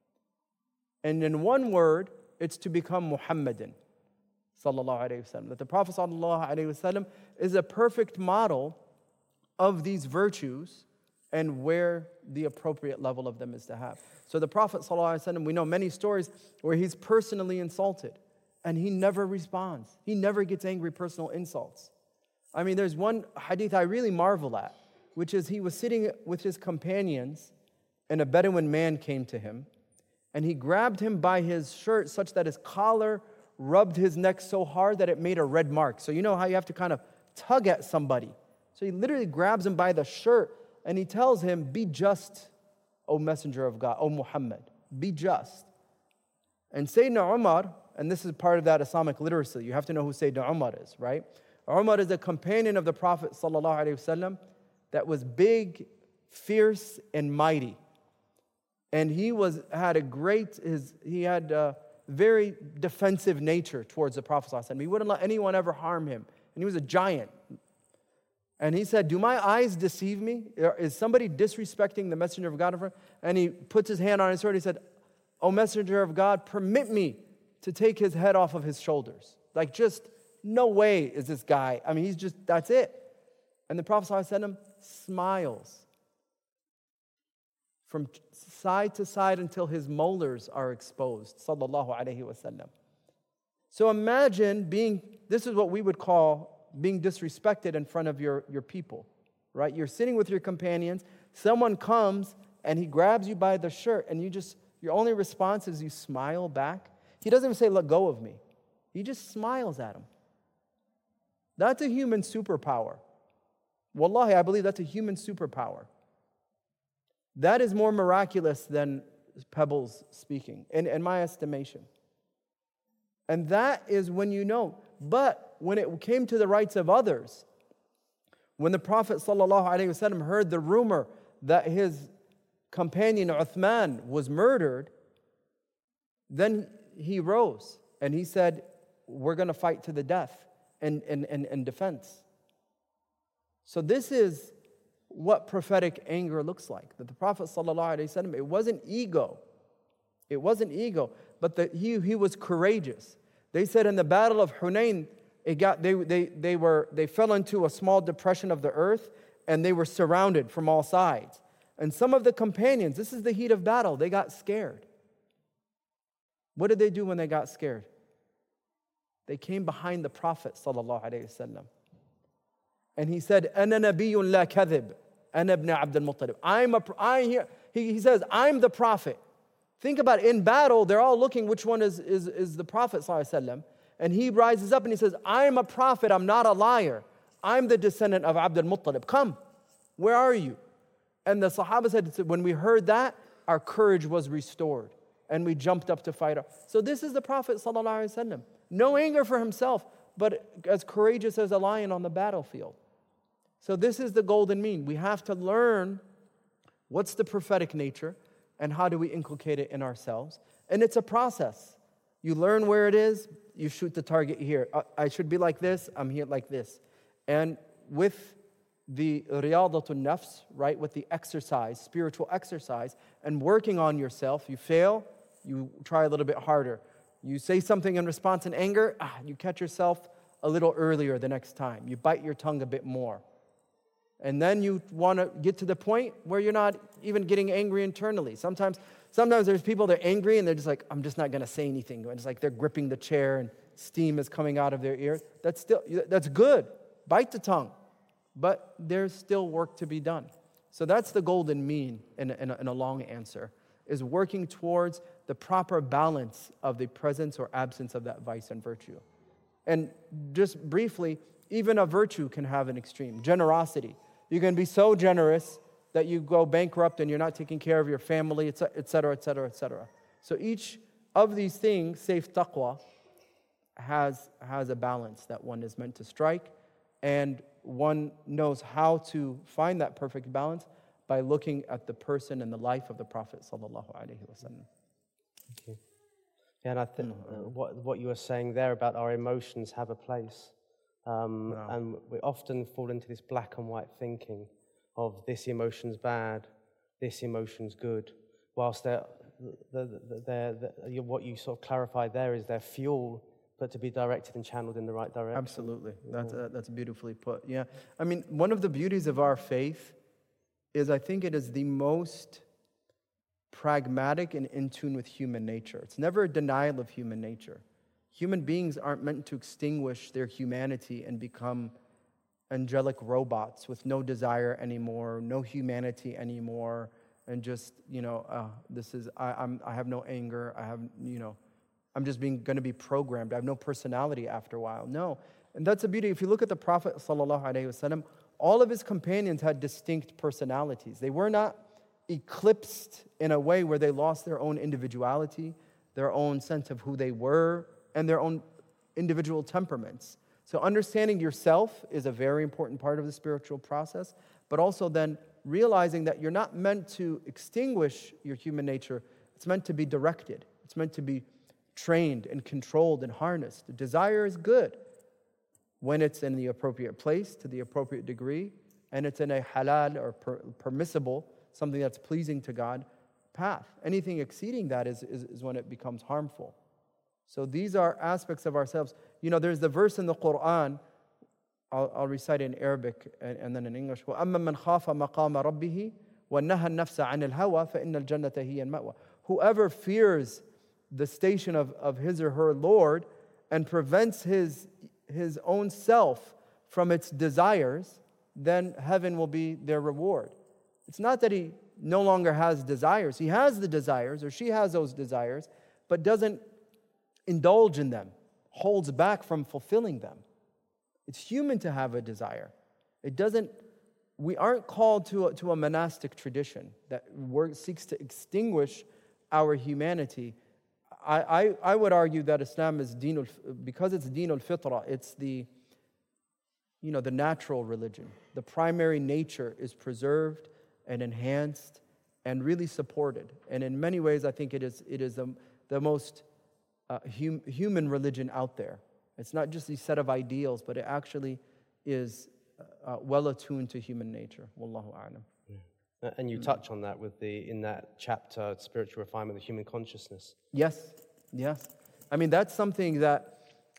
And in one word, it's to become Muhammadan sallallahu alayhi wasallam. That the Prophet sallallahu alayhi wasallam is a perfect model of these virtues and where the appropriate level of them is to have. So the Prophet sallallahu alayhi wasallam, we know many stories where he's personally insulted and he never responds. He never gets angry personal insults. I mean, there's one hadith I really marvel at, which is he was sitting with his companions and a Bedouin man came to him and he grabbed him by his shirt such that his collar rubbed his neck so hard that it made a red mark. So you know how you have to kind of tug at somebody. So he literally grabs him by the shirt and he tells him, be just, O Messenger of God, O Muhammad, be just. And Sayyidina Umar, and this is part of that Islamic literacy, you have to know who Sayyidina Umar is, right? Umar is a companion of the Prophet ﷺ that was big, fierce, and mighty. And he had a very defensive nature towards the Prophet ﷺ. He wouldn't let anyone ever harm him. And he was a giant. And he said, do my eyes deceive me? Is somebody disrespecting the Messenger of God? And he puts his hand on his sword. He said, O Messenger of God, permit me to take his head off of his shoulders. Like just, no way is this guy. I mean, that's it. And the Prophet ﷺ smiles from side to side until his molars are exposed. Sallallahu alayhi wasallam. So imagine this is what we would call being disrespected in front of your people, right? You're sitting with your companions, someone comes and he grabs you by the shirt and your only response is you smile back. He doesn't even say, let go of me. He just smiles at him. That's a human superpower. Wallahi, I believe that's a human superpower. That is more miraculous than pebbles speaking, in my estimation. And that is when you know. But when it came to the rights of others, when the Prophet ﷺ heard the rumor that his companion Uthman was murdered, then he rose and he said, we're going to fight to the death in defense. So this is what prophetic anger looks like. That the Prophet ﷺ, it wasn't ego. It wasn't ego, but he was courageous. They said in the Battle of Hunain, they fell into a small depression of the earth and they were surrounded from all sides. And some of the companions, this is the heat of battle, they got scared. What did they do when they got scared? They came behind the Prophet ﷺ. And he said, "Ana nabiyyun la kadhib, ana ibn Abd al-Muttalib." He says, "I'm the prophet." Think about it. In battle, they're all looking which one is the Prophet ﷺ. And he rises up and he says, "I'm a prophet. I'm not a liar. I'm the descendant of Abd al-Muttalib. Come, where are you?" And the Sahaba said, when we heard that, our courage was restored. and we jumped up to fight. So this is the Prophet ﷺ. No anger for himself, but as courageous as a lion on the battlefield. So this is the golden mean. We have to learn what's the prophetic nature and how do we inculcate it in ourselves. And it's a process. You learn where it is, you shoot the target here. I should be like this, I'm here like this. And with the riyadatun nafs, right, with the exercise, spiritual exercise, and working on yourself, you fail, you try a little bit harder. You say something in response in anger, you catch yourself a little earlier the next time. You bite your tongue a bit more. And then you want to get to the point where you're not even getting angry internally. Sometimes there's people, they're angry and they're just like, I'm just not going to say anything. And it's like they're gripping the chair and steam is coming out of their ears. That's good. Bite the tongue. But there's still work to be done. So that's the golden mean in a long answer, is working towards the proper balance of the presence or absence of that vice and virtue. And just briefly, even a virtue can have an extreme. Generosity. You can be so generous that you go bankrupt and you're not taking care of your family, et cetera, et cetera, et cetera. So each of these things, save taqwa, has a balance that one is meant to strike, and one knows how to find that perfect balance by looking at the person and the life of the Prophet sallallahu alaihi wasallam. Thank you. Yeah, and I think what you were saying there about our emotions have a place. And we often fall into this black and white thinking of this emotion's bad, this emotion's good, whilst what you sort of clarified there is their fuel, but to be directed and channeled in the right direction. Absolutely. That's beautifully put. Yeah. I mean, one of the beauties of our faith is I think it is the most pragmatic and in tune with human nature. It's never a denial of human nature. Human beings aren't meant to extinguish their humanity and become angelic robots with no desire anymore, no humanity anymore, and just, I have no anger, I'm just going to be programmed. I have no personality after a while. No. And that's the beauty. If you look at the Prophet ﷺ, all of his companions had distinct personalities. They were not eclipsed in a way where they lost their own individuality, their own sense of who they were, and their own individual temperaments. So understanding yourself is a very important part of the spiritual process, but also then realizing that you're not meant to extinguish your human nature. It's meant to be directed. It's meant to be trained and controlled and harnessed. The desire is good when it's in the appropriate place, to the appropriate degree, and it's in a halal or permissible, something that's pleasing to God, path. Anything exceeding that is when it becomes harmful. So these are aspects of ourselves. There's the verse in the Quran, I'll recite it in Arabic and then in English. وَأَمَّا مَنْ خَافَ مَقَامَ رَبِّهِ وَنَهَى النَّفْسَ عَنِ الْهَوَى فَإِنَّ الْجَنَّةَ هِيَ الْمَأْوَى. Whoever fears the station of his or her Lord and prevents his own self from its desires, then heaven will be their reward. It's not that he no longer has desires. He has the desires, or she has those desires, but doesn't indulge in them, holds back from fulfilling them. It's human to have a desire. We aren't called to a monastic tradition that seeks to extinguish our humanity. I would argue that Islam is because it's Deen al-Fitra, it's the natural religion. The primary nature is preserved and enhanced and really supported. And in many ways, I think it is the most human religion out there. It's not just these set of ideals, but it actually is well attuned to human nature. Wallahu a'lam. And you touch on that in that chapter, Spiritual Refinement, the Human Consciousness. Yes. I mean, that's something that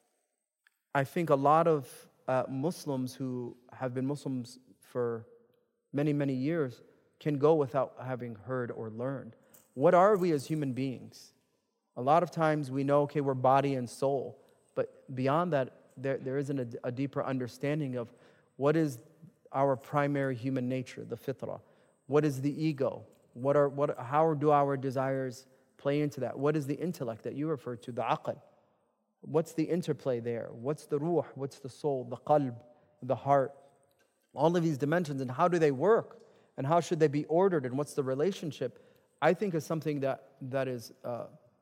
I think a lot of Muslims who have been Muslims for many, many years can go without having heard or learned. What are we as human beings? A lot of times we know, okay, we're body and soul, but beyond that, there isn't a deeper understanding of what is our primary human nature, the fitrah. What is the ego? How do our desires play into that? What is the intellect that you refer to, the aql? What's the interplay there? What's the ruh? What's the soul, the qalb, the heart? All of these dimensions, and how do they work? And how should they be ordered? And what's the relationship? I think is something that is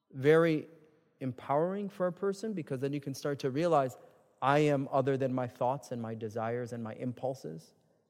very empowering for a person, because then you can start to realize, I am other than my thoughts and my desires and my impulses.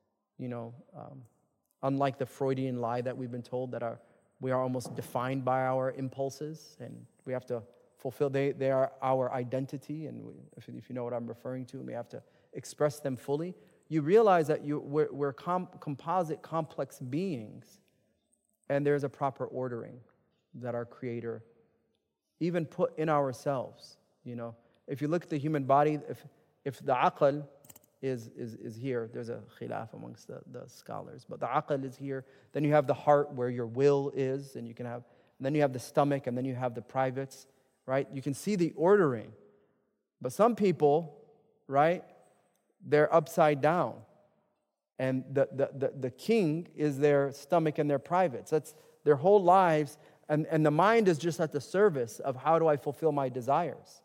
Unlike the Freudian lie that we've been told that we are almost defined by our impulses and we have to fulfill, they are our identity, and if you know what I'm referring to, and we have to express them fully. You realize that we're composite, complex beings, and there's a proper ordering that our Creator even put in ourselves. If you look at the human body, if the aql is here, there's a khilaf amongst the scholars, but the aql is here, then you have the heart where your will is, and then you have the stomach, and then you have the privates, right? You can see the ordering. But some people, right, they're upside down, and the king is their stomach and their privates. That's their whole lives, and the mind is just at the service of, how do I fulfill my desires?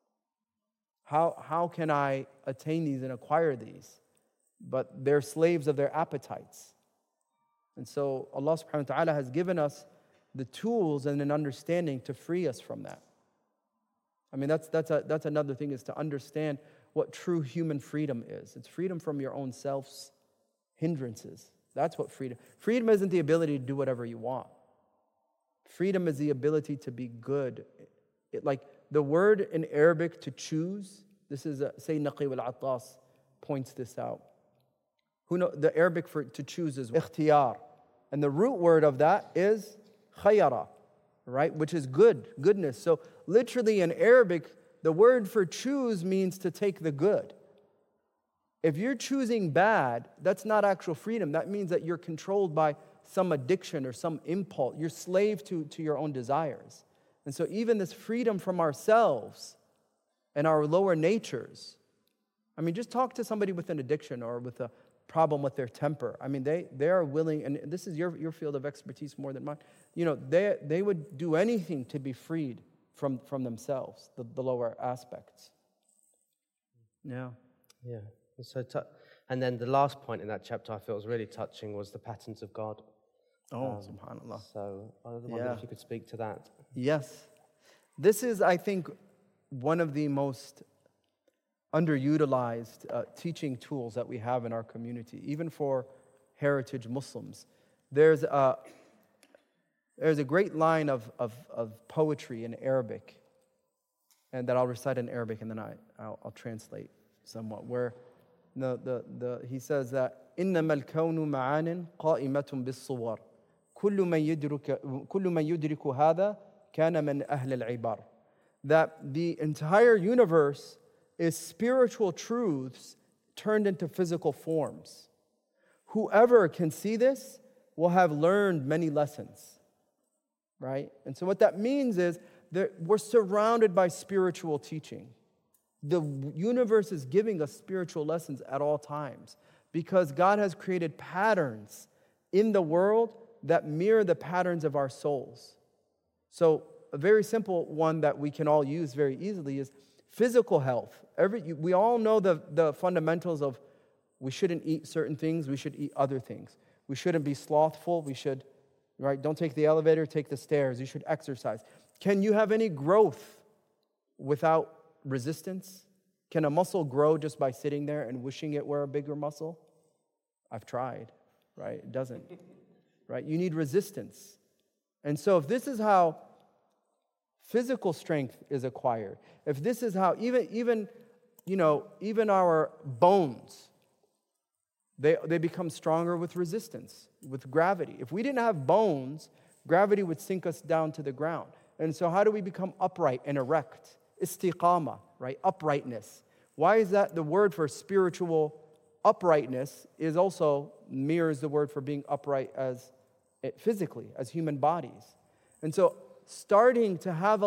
How can I attain these and acquire these? But they're slaves of their appetites. And so Allah subhanahu wa ta'ala has given us the tools and an understanding to free us from that. I mean, that's another thing, is to understand what true human freedom is. It's freedom from your own self's hindrances. That's what freedom. Freedom isn't the ability to do whatever you want. Freedom is the ability to be good. Like the word in Arabic to choose, this is Sayyid Naqi wal-Attas points this out. The Arabic for to choose is ikhtiyar. And the root word of that is khayara, right? Which is goodness. So literally in Arabic, the word for choose means to take the good. If you're choosing bad, that's not actual freedom. That means that you're controlled by some addiction or some impulse. You're slave to your own desires. And so even this freedom from ourselves and our lower natures, I mean, just talk to somebody with an addiction or with a problem with their temper. I mean, they are willing, and this is your field of expertise more than mine. They would do anything to be freed from themselves, the lower aspects. Yeah. Yeah. And then the last point in that chapter I felt was really touching was the patterns of God. Subhanallah. So I wonder if you could speak to that. Yes. This is, I think, one of the most underutilized teaching tools that we have in our community, even for heritage Muslims. There's a great line of poetry in Arabic, and that I'll recite in Arabic, and then I'll translate somewhat, where he says that إنما الكون معان قائمة بالصور كل من يدرك هذا كان من أهل العبار. That the entire universe is spiritual truths turned into physical forms. Whoever can see this will have learned many lessons, right? And so what that means is that we're surrounded by spiritual teaching. The universe is giving us spiritual lessons at all times because God has created patterns in the world that mirror the patterns of our souls. So a very simple one that we can all use very easily is physical health. We all know the fundamentals of we shouldn't eat certain things, we should eat other things. We shouldn't be slothful, don't take the elevator, take the stairs, you should exercise. Can you have any growth without resistance? Can a muscle grow just by sitting there and wishing it were a bigger muscle? I've tried, right? It doesn't, right? You need resistance. And so if this is how physical strength is acquired, if this is how even our bones, they become stronger with resistance, with gravity. If we didn't have bones, gravity would sink us down to the ground. And so how do we become upright and erect? Istiqama, right? Uprightness. Why is that? The word for spiritual uprightness is also mirrors the word for being upright as physically, as human bodies. And so starting to have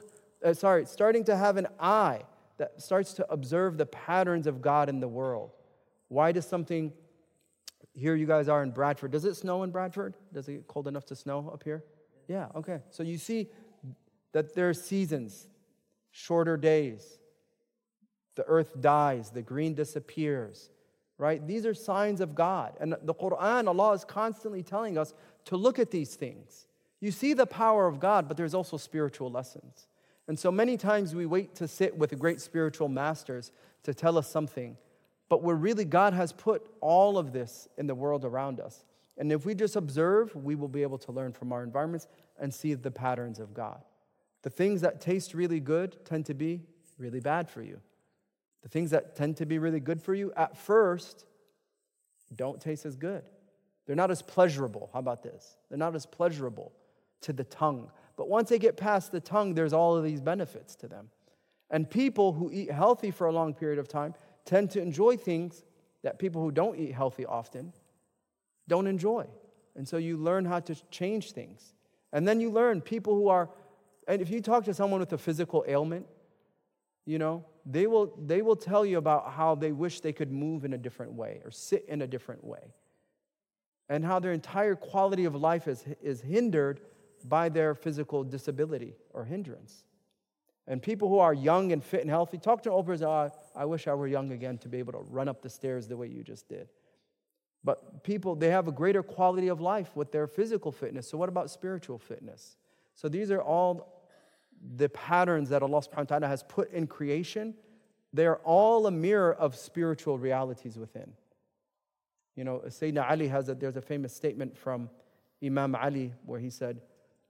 an eye that starts to observe the patterns of God in the world. Why does something, here you guys are in Bradford. Does it snow in Bradford? Does it get cold enough to snow up here? Yeah, okay. So you see that there are seasons, shorter days. The earth dies, the green disappears, right? These are signs of God. And the Quran, Allah is constantly telling us to look at these things. You see the power of God, but there's also spiritual lessons. And so many times we wait to sit with great spiritual masters to tell us something, but God has put all of this in the world around us. And if we just observe, we will be able to learn from our environments and see the patterns of God. The things that taste really good tend to be really bad for you. The things that tend to be really good for you at first don't taste as good. They're not as pleasurable. How about this? They're not as pleasurable to the tongue. But once they get past the tongue, there's all of these benefits to them. And people who eat healthy for a long period of time tend to enjoy things that people who don't eat healthy often don't enjoy. And so you learn how to change things. And then you learn people who are, and if you talk to someone with a physical ailment, they will tell you about how they wish they could move in a different way or sit in a different way. And how their entire quality of life is hindered by their physical disability or hindrance. And people who are young and fit and healthy, talk to Oprah and say, I wish I were young again to be able to run up the stairs the way you just did. But people, they have a greater quality of life with their physical fitness. So what about spiritual fitness? So these are all the patterns that Allah subhanahu wa ta'ala has put in creation. They're all a mirror of spiritual realities within. Sayyidina Ali there's a famous statement from Imam Ali where he said,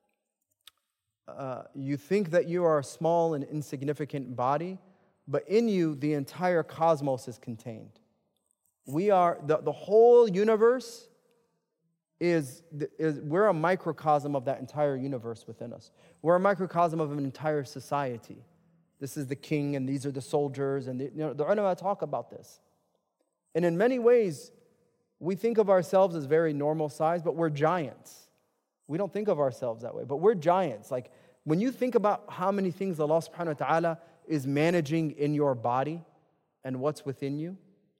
you think that you are a small and insignificant body, but in you the entire cosmos is contained. We are, the whole universe we're a microcosm of that entire universe within us. We're a microcosm of an entire society. This is the king and these are the soldiers, and the ulama talk about this. And in many ways, we think of ourselves as very normal size, but we're giants. We don't think of ourselves that way, but we're giants. Like when you think about how many things Allah subhanahu wa ta'ala is managing in your body and what's within you,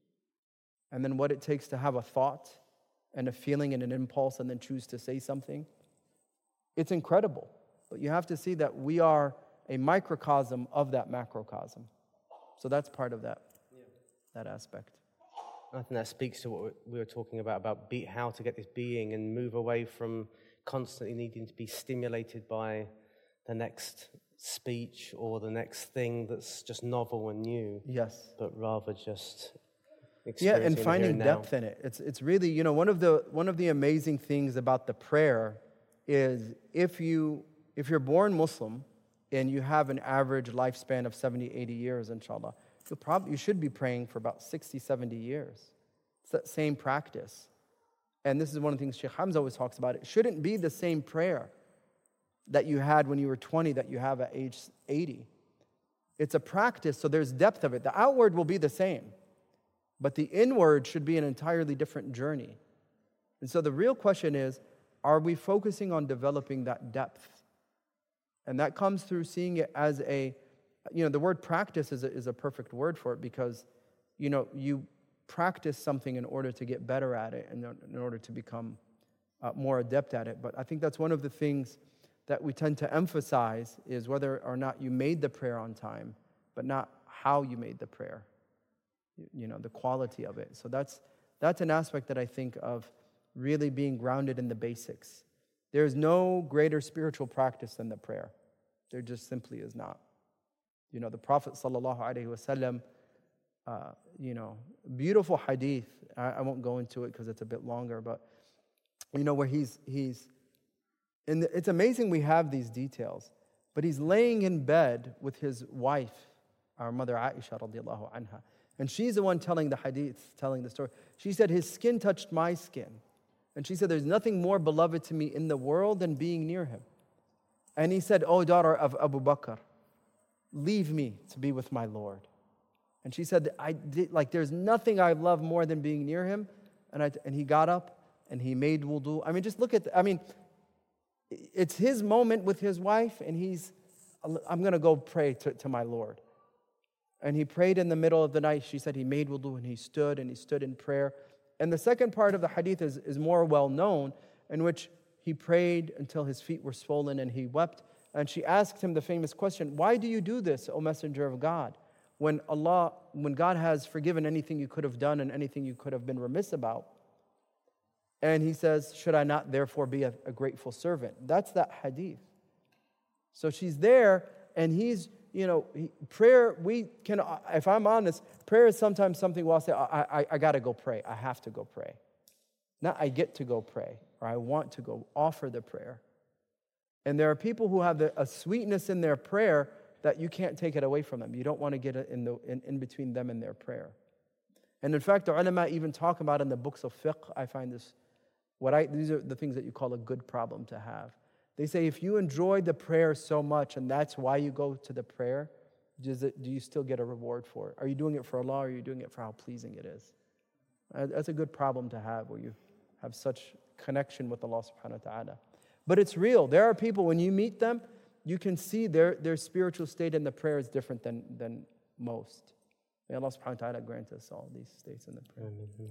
and then what it takes to have a thought and a feeling and an impulse and then choose to say something, it's incredible. But you have to see that we are a microcosm of that macrocosm. So that's part of that aspect. I think that speaks to what we were talking about how to get this being and move away from constantly needing to be stimulated by the next speech or the next thing that's just novel and new. Yes. But rather just and finding depth in it. It's really, one of the amazing things about the prayer is if you're born Muslim and you have an average lifespan of 70, 80 years, inshallah, you should be praying for about 60, 70 years. It's that same practice. And this is one of the things Sheikh Hamza always talks about. It shouldn't be the same prayer that you had when you were 20 that you have at age 80. It's a practice, so there's depth of it. The outward will be the same, but the inward should be an entirely different journey. And so the real question is, are we focusing on developing that depth? And that comes through seeing it as the word practice is a perfect word for it, because, you practice something in order to get better at it and in order to become more adept at it. But I think that's one of the things that we tend to emphasize is whether or not you made the prayer on time, but not how you made the prayer, the quality of it. So that's an aspect that I think of really being grounded in the basics. There's no greater spiritual practice than the prayer. There just simply is not. The Prophet ﷺ, beautiful hadith. I won't go into it because it's a bit longer, but where he's and it's amazing we have these details. But he's laying in bed with his wife, our mother Aisha radiallahu anha, and she's the one telling the hadith, telling the story. She said, his skin touched my skin. And she said, there's nothing more beloved to me in the world than being near him. And he said, oh, daughter of Abu Bakr, leave me to be with my Lord. And she said, there's nothing I love more than being near him. And he got up and he made wudu. Just look at, it's his moment with his wife, and I'm going to go pray to my Lord. And he prayed in the middle of the night. She said he made wudu and he stood in prayer. And the second part of the hadith is more well known, in which he prayed until his feet were swollen and he wept. And she asked him the famous question, why do you do this, O Messenger of God? When God has forgiven anything you could have done and anything you could have been remiss about. And he says, should I not therefore be a grateful servant? That's that hadith. So she's there, and he's, prayer, we can, if I'm honest, prayer is sometimes something where I'll say, I got to go pray. I have to go pray. Not I get to go pray, or I want to go offer the prayer. And there are people who have a sweetness in their prayer that you can't take it away from them. You don't want to get it in between them and their prayer. And in fact, the ulama even talk about in the books of fiqh, I find this, these are the things that you call a good problem to have. They say if you enjoy the prayer so much and that's why you go to the prayer, do you still get a reward for it? Are you doing it for Allah, or are you doing it for how pleasing it is? That's a good problem to have, where you have such connection with Allah subhanahu wa ta'ala. But it's real. There are people, when you meet them, you can see their spiritual state in the prayer is different than most. May Allah subhanahu wa ta'ala grant us all these states in the prayer.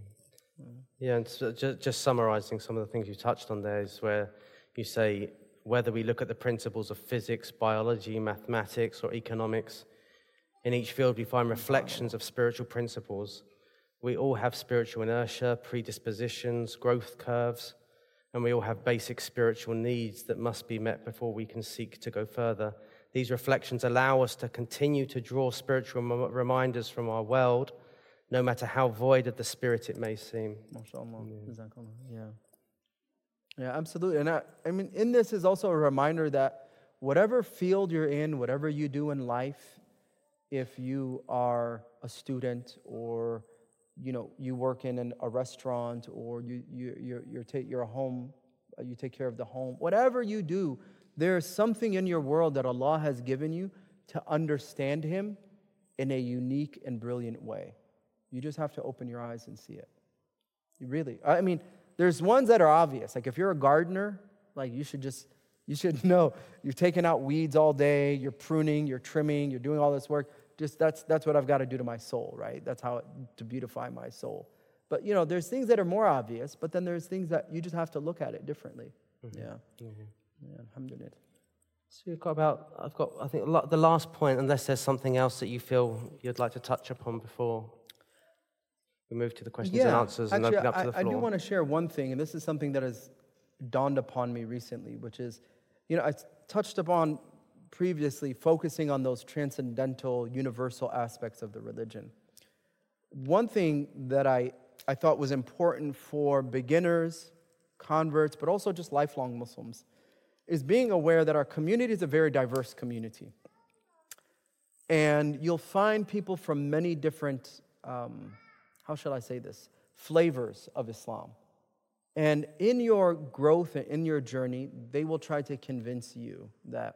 Yeah, and so just summarizing some of the things you touched on there is where you say, whether we look at the principles of physics, biology, mathematics, or economics, in each field we find reflections of spiritual principles. We all have spiritual inertia, predispositions, growth curves, and we all have basic spiritual needs that must be met before we can seek to go further. These reflections allow us to continue to draw spiritual reminders from our world, no matter how void of the spirit it may seem. MashaAllah. Yeah, absolutely. And I mean, in this is also a reminder that whatever field you're in, whatever you do in life, if you are a student, or you work in a restaurant, or you're a home, you take care of the home, whatever you do, there's something in your world that Allah has given you to understand Him in a unique and brilliant way. You just have to open your eyes and see it. You really, I mean, there's ones that are obvious. Like if you're a gardener, like you should know, you're taking out weeds all day, you're pruning, you're trimming, you're doing all this work. Just that's what I've got to do to my soul, right? That's to beautify my soul. But there's things that are more obvious, but then there's things that you just have to look at it differently. Mm-hmm. Yeah, alhamdulillah. So I think the last point, unless there's something else that you feel you'd like to touch upon before we move to the questions and answers and open up to the floor. I do want to share one thing, and this is something that has dawned upon me recently, which is, I touched upon previously focusing on those transcendental, universal aspects of the religion. One thing that I thought was important for beginners, converts, but also just lifelong Muslims, is being aware that our community is a very diverse community. And you'll find people from many different, how shall I say this, flavors of Islam. And in your growth and in your journey, they will try to convince you that,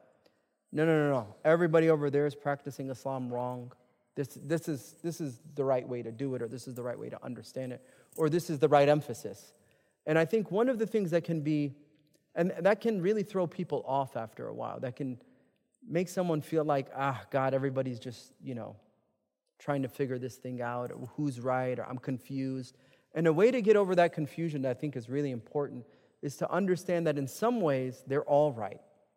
no, everybody over there is practicing Islam wrong. This is the right way to do it, or this is the right way to understand it, or this is the right emphasis. And I think one of the things that can be, and that can really throw people off after a while, that can make someone feel like, God, everybody's just, trying to figure this thing out, or who's right, or I'm confused. And a way to get over that confusion that I think is really important is to understand that in some ways, they're all right.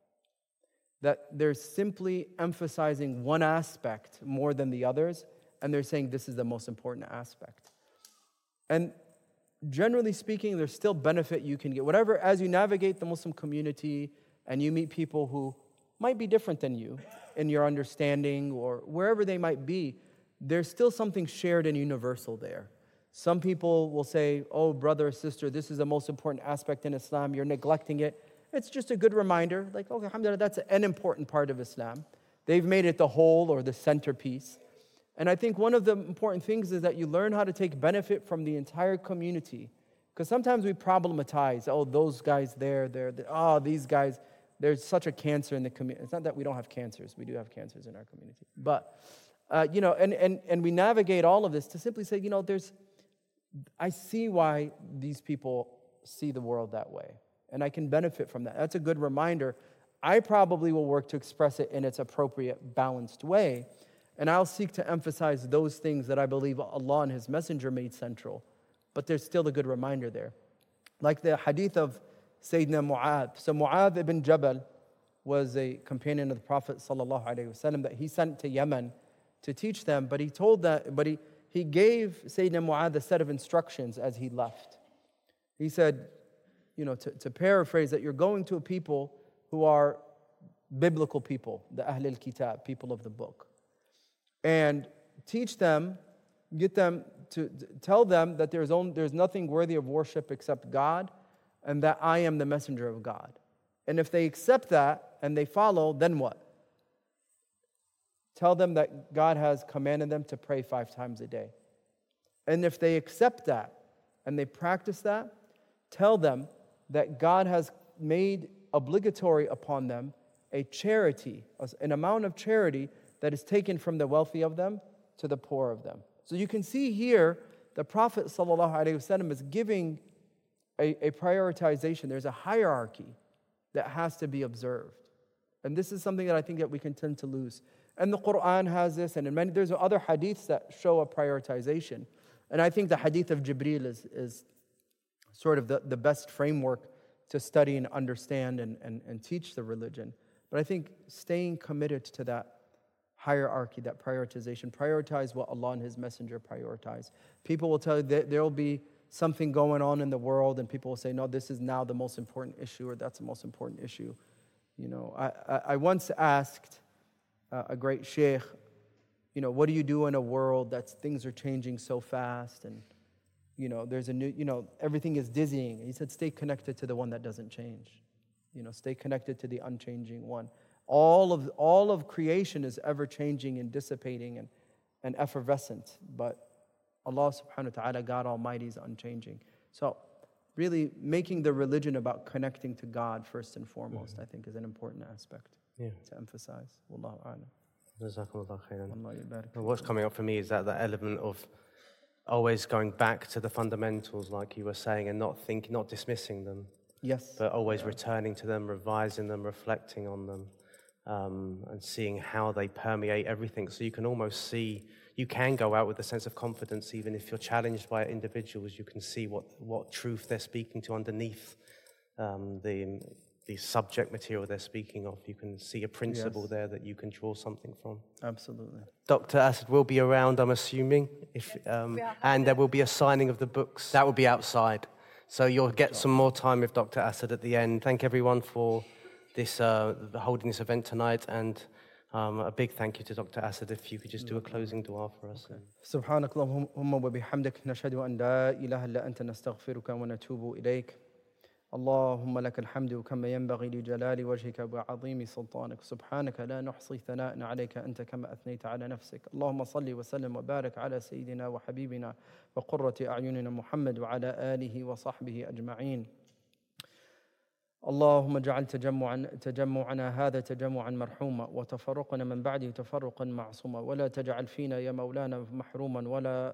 That they're simply emphasizing one aspect more than the others, and they're saying this is the most important aspect. And generally speaking, there's still benefit you can get. Whatever, as you navigate the Muslim community and you meet people who might be different than you in your understanding or wherever they might be, there's still something shared and universal there. Some people will say, oh, brother or sister, this is the most important aspect in Islam. You're neglecting it. It's just a good reminder. Like, okay, alhamdulillah, that's an important part of Islam. They've made it the whole or the centerpiece. And I think one of the important things is that you learn how to take benefit from the entire community. Because sometimes we problematize, those guys these guys, there's such a cancer in the community. It's not that we don't have cancers. We do have cancers in our community. But, and we navigate all of this to simply say, I see why these people see the world that way. And I can benefit from that. That's a good reminder. I probably will work to express it in its appropriate, balanced way. And I'll seek to emphasize those things that I believe Allah and His Messenger made central. But there's still a good reminder there. Like the hadith of Sayyidina Mu'adh. So Mu'adh ibn Jabal was a companion of the Prophet ﷺ that he sent to Yemen to teach them. But he gave Sayyidina Mu'adh a set of instructions as he left. He said, to paraphrase, that you're going to a people who are biblical people, the Ahl al-Kitab, people of the book. And teach them, get them to tell them that there's nothing worthy of worship except God, and that I am the messenger of God. And if they accept that and they follow, then what? Tell them that God has commanded them to pray 5 times a day. And if they accept that and they practice that, tell them that God has made obligatory upon them a charity, an amount of charity that is taken from the wealthy of them to the poor of them. So you can see here the Prophet ﷺ is giving a prioritization. There's a hierarchy that has to be observed. And this is something that I think that we can tend to lose. And the Quran has this, and there's other hadiths that show a prioritization. And I think the hadith of Jibreel is sort of the best framework to study and understand and teach the religion. But I think staying committed to that hierarchy, that prioritization, prioritize what Allah and His Messenger prioritize. People will tell you that there will be something going on in the world, and people will say, no, this is now the most important issue, or that's the most important issue. I once asked a great sheikh, what do you do in a world that things are changing so fast, and there's a new, everything is dizzying. He said, stay connected to the one that doesn't change. Stay connected to the unchanging one. All of creation is ever changing and dissipating and effervescent, but Allah subhanahu wa ta'ala, God Almighty, is unchanging. So really making the religion about connecting to God first and foremost, I think, is an important aspect to emphasize. Wallahu a'lam. Jazakumullah khairan. What's coming up for me is that element of always going back to the fundamentals, like you were saying, and not dismissing them. Yes. But always returning to them, revising them, reflecting on them, and seeing how they permeate everything. So you can almost see, you can go out with a sense of confidence, even if you're challenged by individuals. You can see what truth they're speaking to underneath the subject material they're speaking of. You can see a principle there that you can draw something from. Absolutely. Dr. Asad will be around, I'm assuming, and there will be a signing of the books. That will be outside. So you'll get some more time with Dr. Asad at the end. Thank everyone for this holding this event tonight, and a big thank you to Dr. Asad. If you could just do a closing dua for us. سبحانك اللهم وبحمدك نشهد أن لا إله إلا أنت نستغفرك ونتوب إليك. اللهم لك الحمد كما ينبغي لجلال وجهك وعظيم سلطانك. سبحانك لا نحصي ثناء عليك أنت كما أثنيت على نفسك. اللهم صل وسلم وبارك على سيدنا وحبيبنا وقرة أعيننا محمد وعلى آله وصحبه أجمعين. اللهم اجعل تجمعنا هذا تجمعا مرحوما، وتفرقنا من بعده تفرقا معصوما، ولا تجعل فينا يا مولانا محروما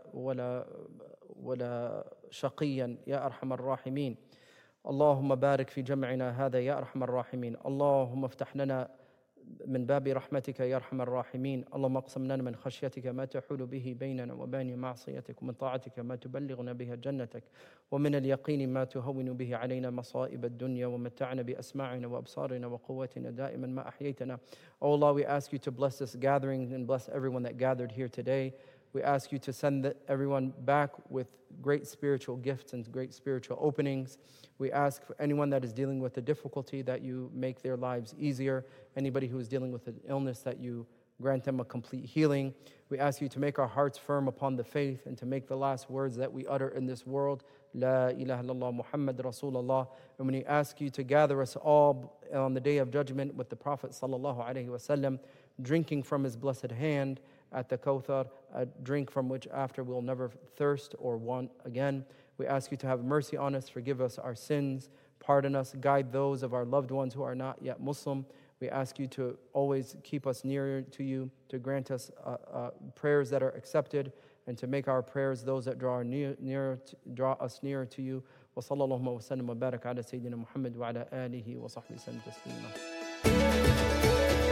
ولا شقيا يا أرحم الراحمين. اللهم بارك في جمعنا هذا يا أرحم الراحمين. اللهم افتح لنا من باب رحمتك يا أرحم الراحمين. اللهم اقسم لنا من خشيتك ما تحول به بيننا وبين معصيتك، ومن طاعتك ما تبلغنا بها جنتك، ومن اليقين ما تهون به علينا مصائب الدنيا، ومتعنا بأسماعنا وأبصارنا وقوتنا دائما ما أحييتنا. Oh Allah, we ask you to bless this gathering and bless everyone that gathered here today. We ask you to send everyone back with great spiritual gifts and great spiritual openings. We ask for anyone that is dealing with a difficulty that you make their lives easier. Anybody who is dealing with an illness that you grant them a complete healing. We ask you to make our hearts firm upon the faith and to make the last words that we utter in this world, La ilaha illallah Muhammad Rasulullah. And when we ask you to gather us all on the day of judgment with the Prophet sallallahu alaihi wasallam, drinking from his blessed hand at the Kawthar, a drink from which after we'll never thirst or want again. We ask you to have mercy on us, forgive us our sins, pardon us, guide those of our loved ones who are not yet Muslim. We ask you to always keep us nearer to you, to grant us prayers that are accepted, and to make our prayers those that draw us nearer to you. Wa sallallahu wa sallam wa barak ala Sayyidina Muhammad wa ala alihi wa sahbihi sallam taslima.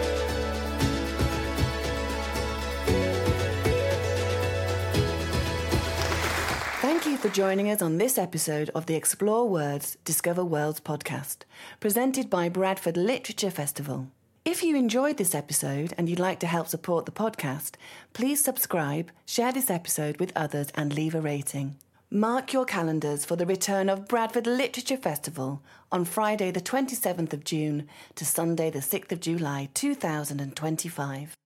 Thank you for joining us on this episode of the Explore Words, Discover Worlds podcast, presented by Bradford Literature Festival. If you enjoyed this episode and you'd like to help support the podcast, please subscribe, share this episode with others and leave a rating. Mark your calendars for the return of Bradford Literature Festival on Friday the 27th of June to Sunday the 6th of July 2025.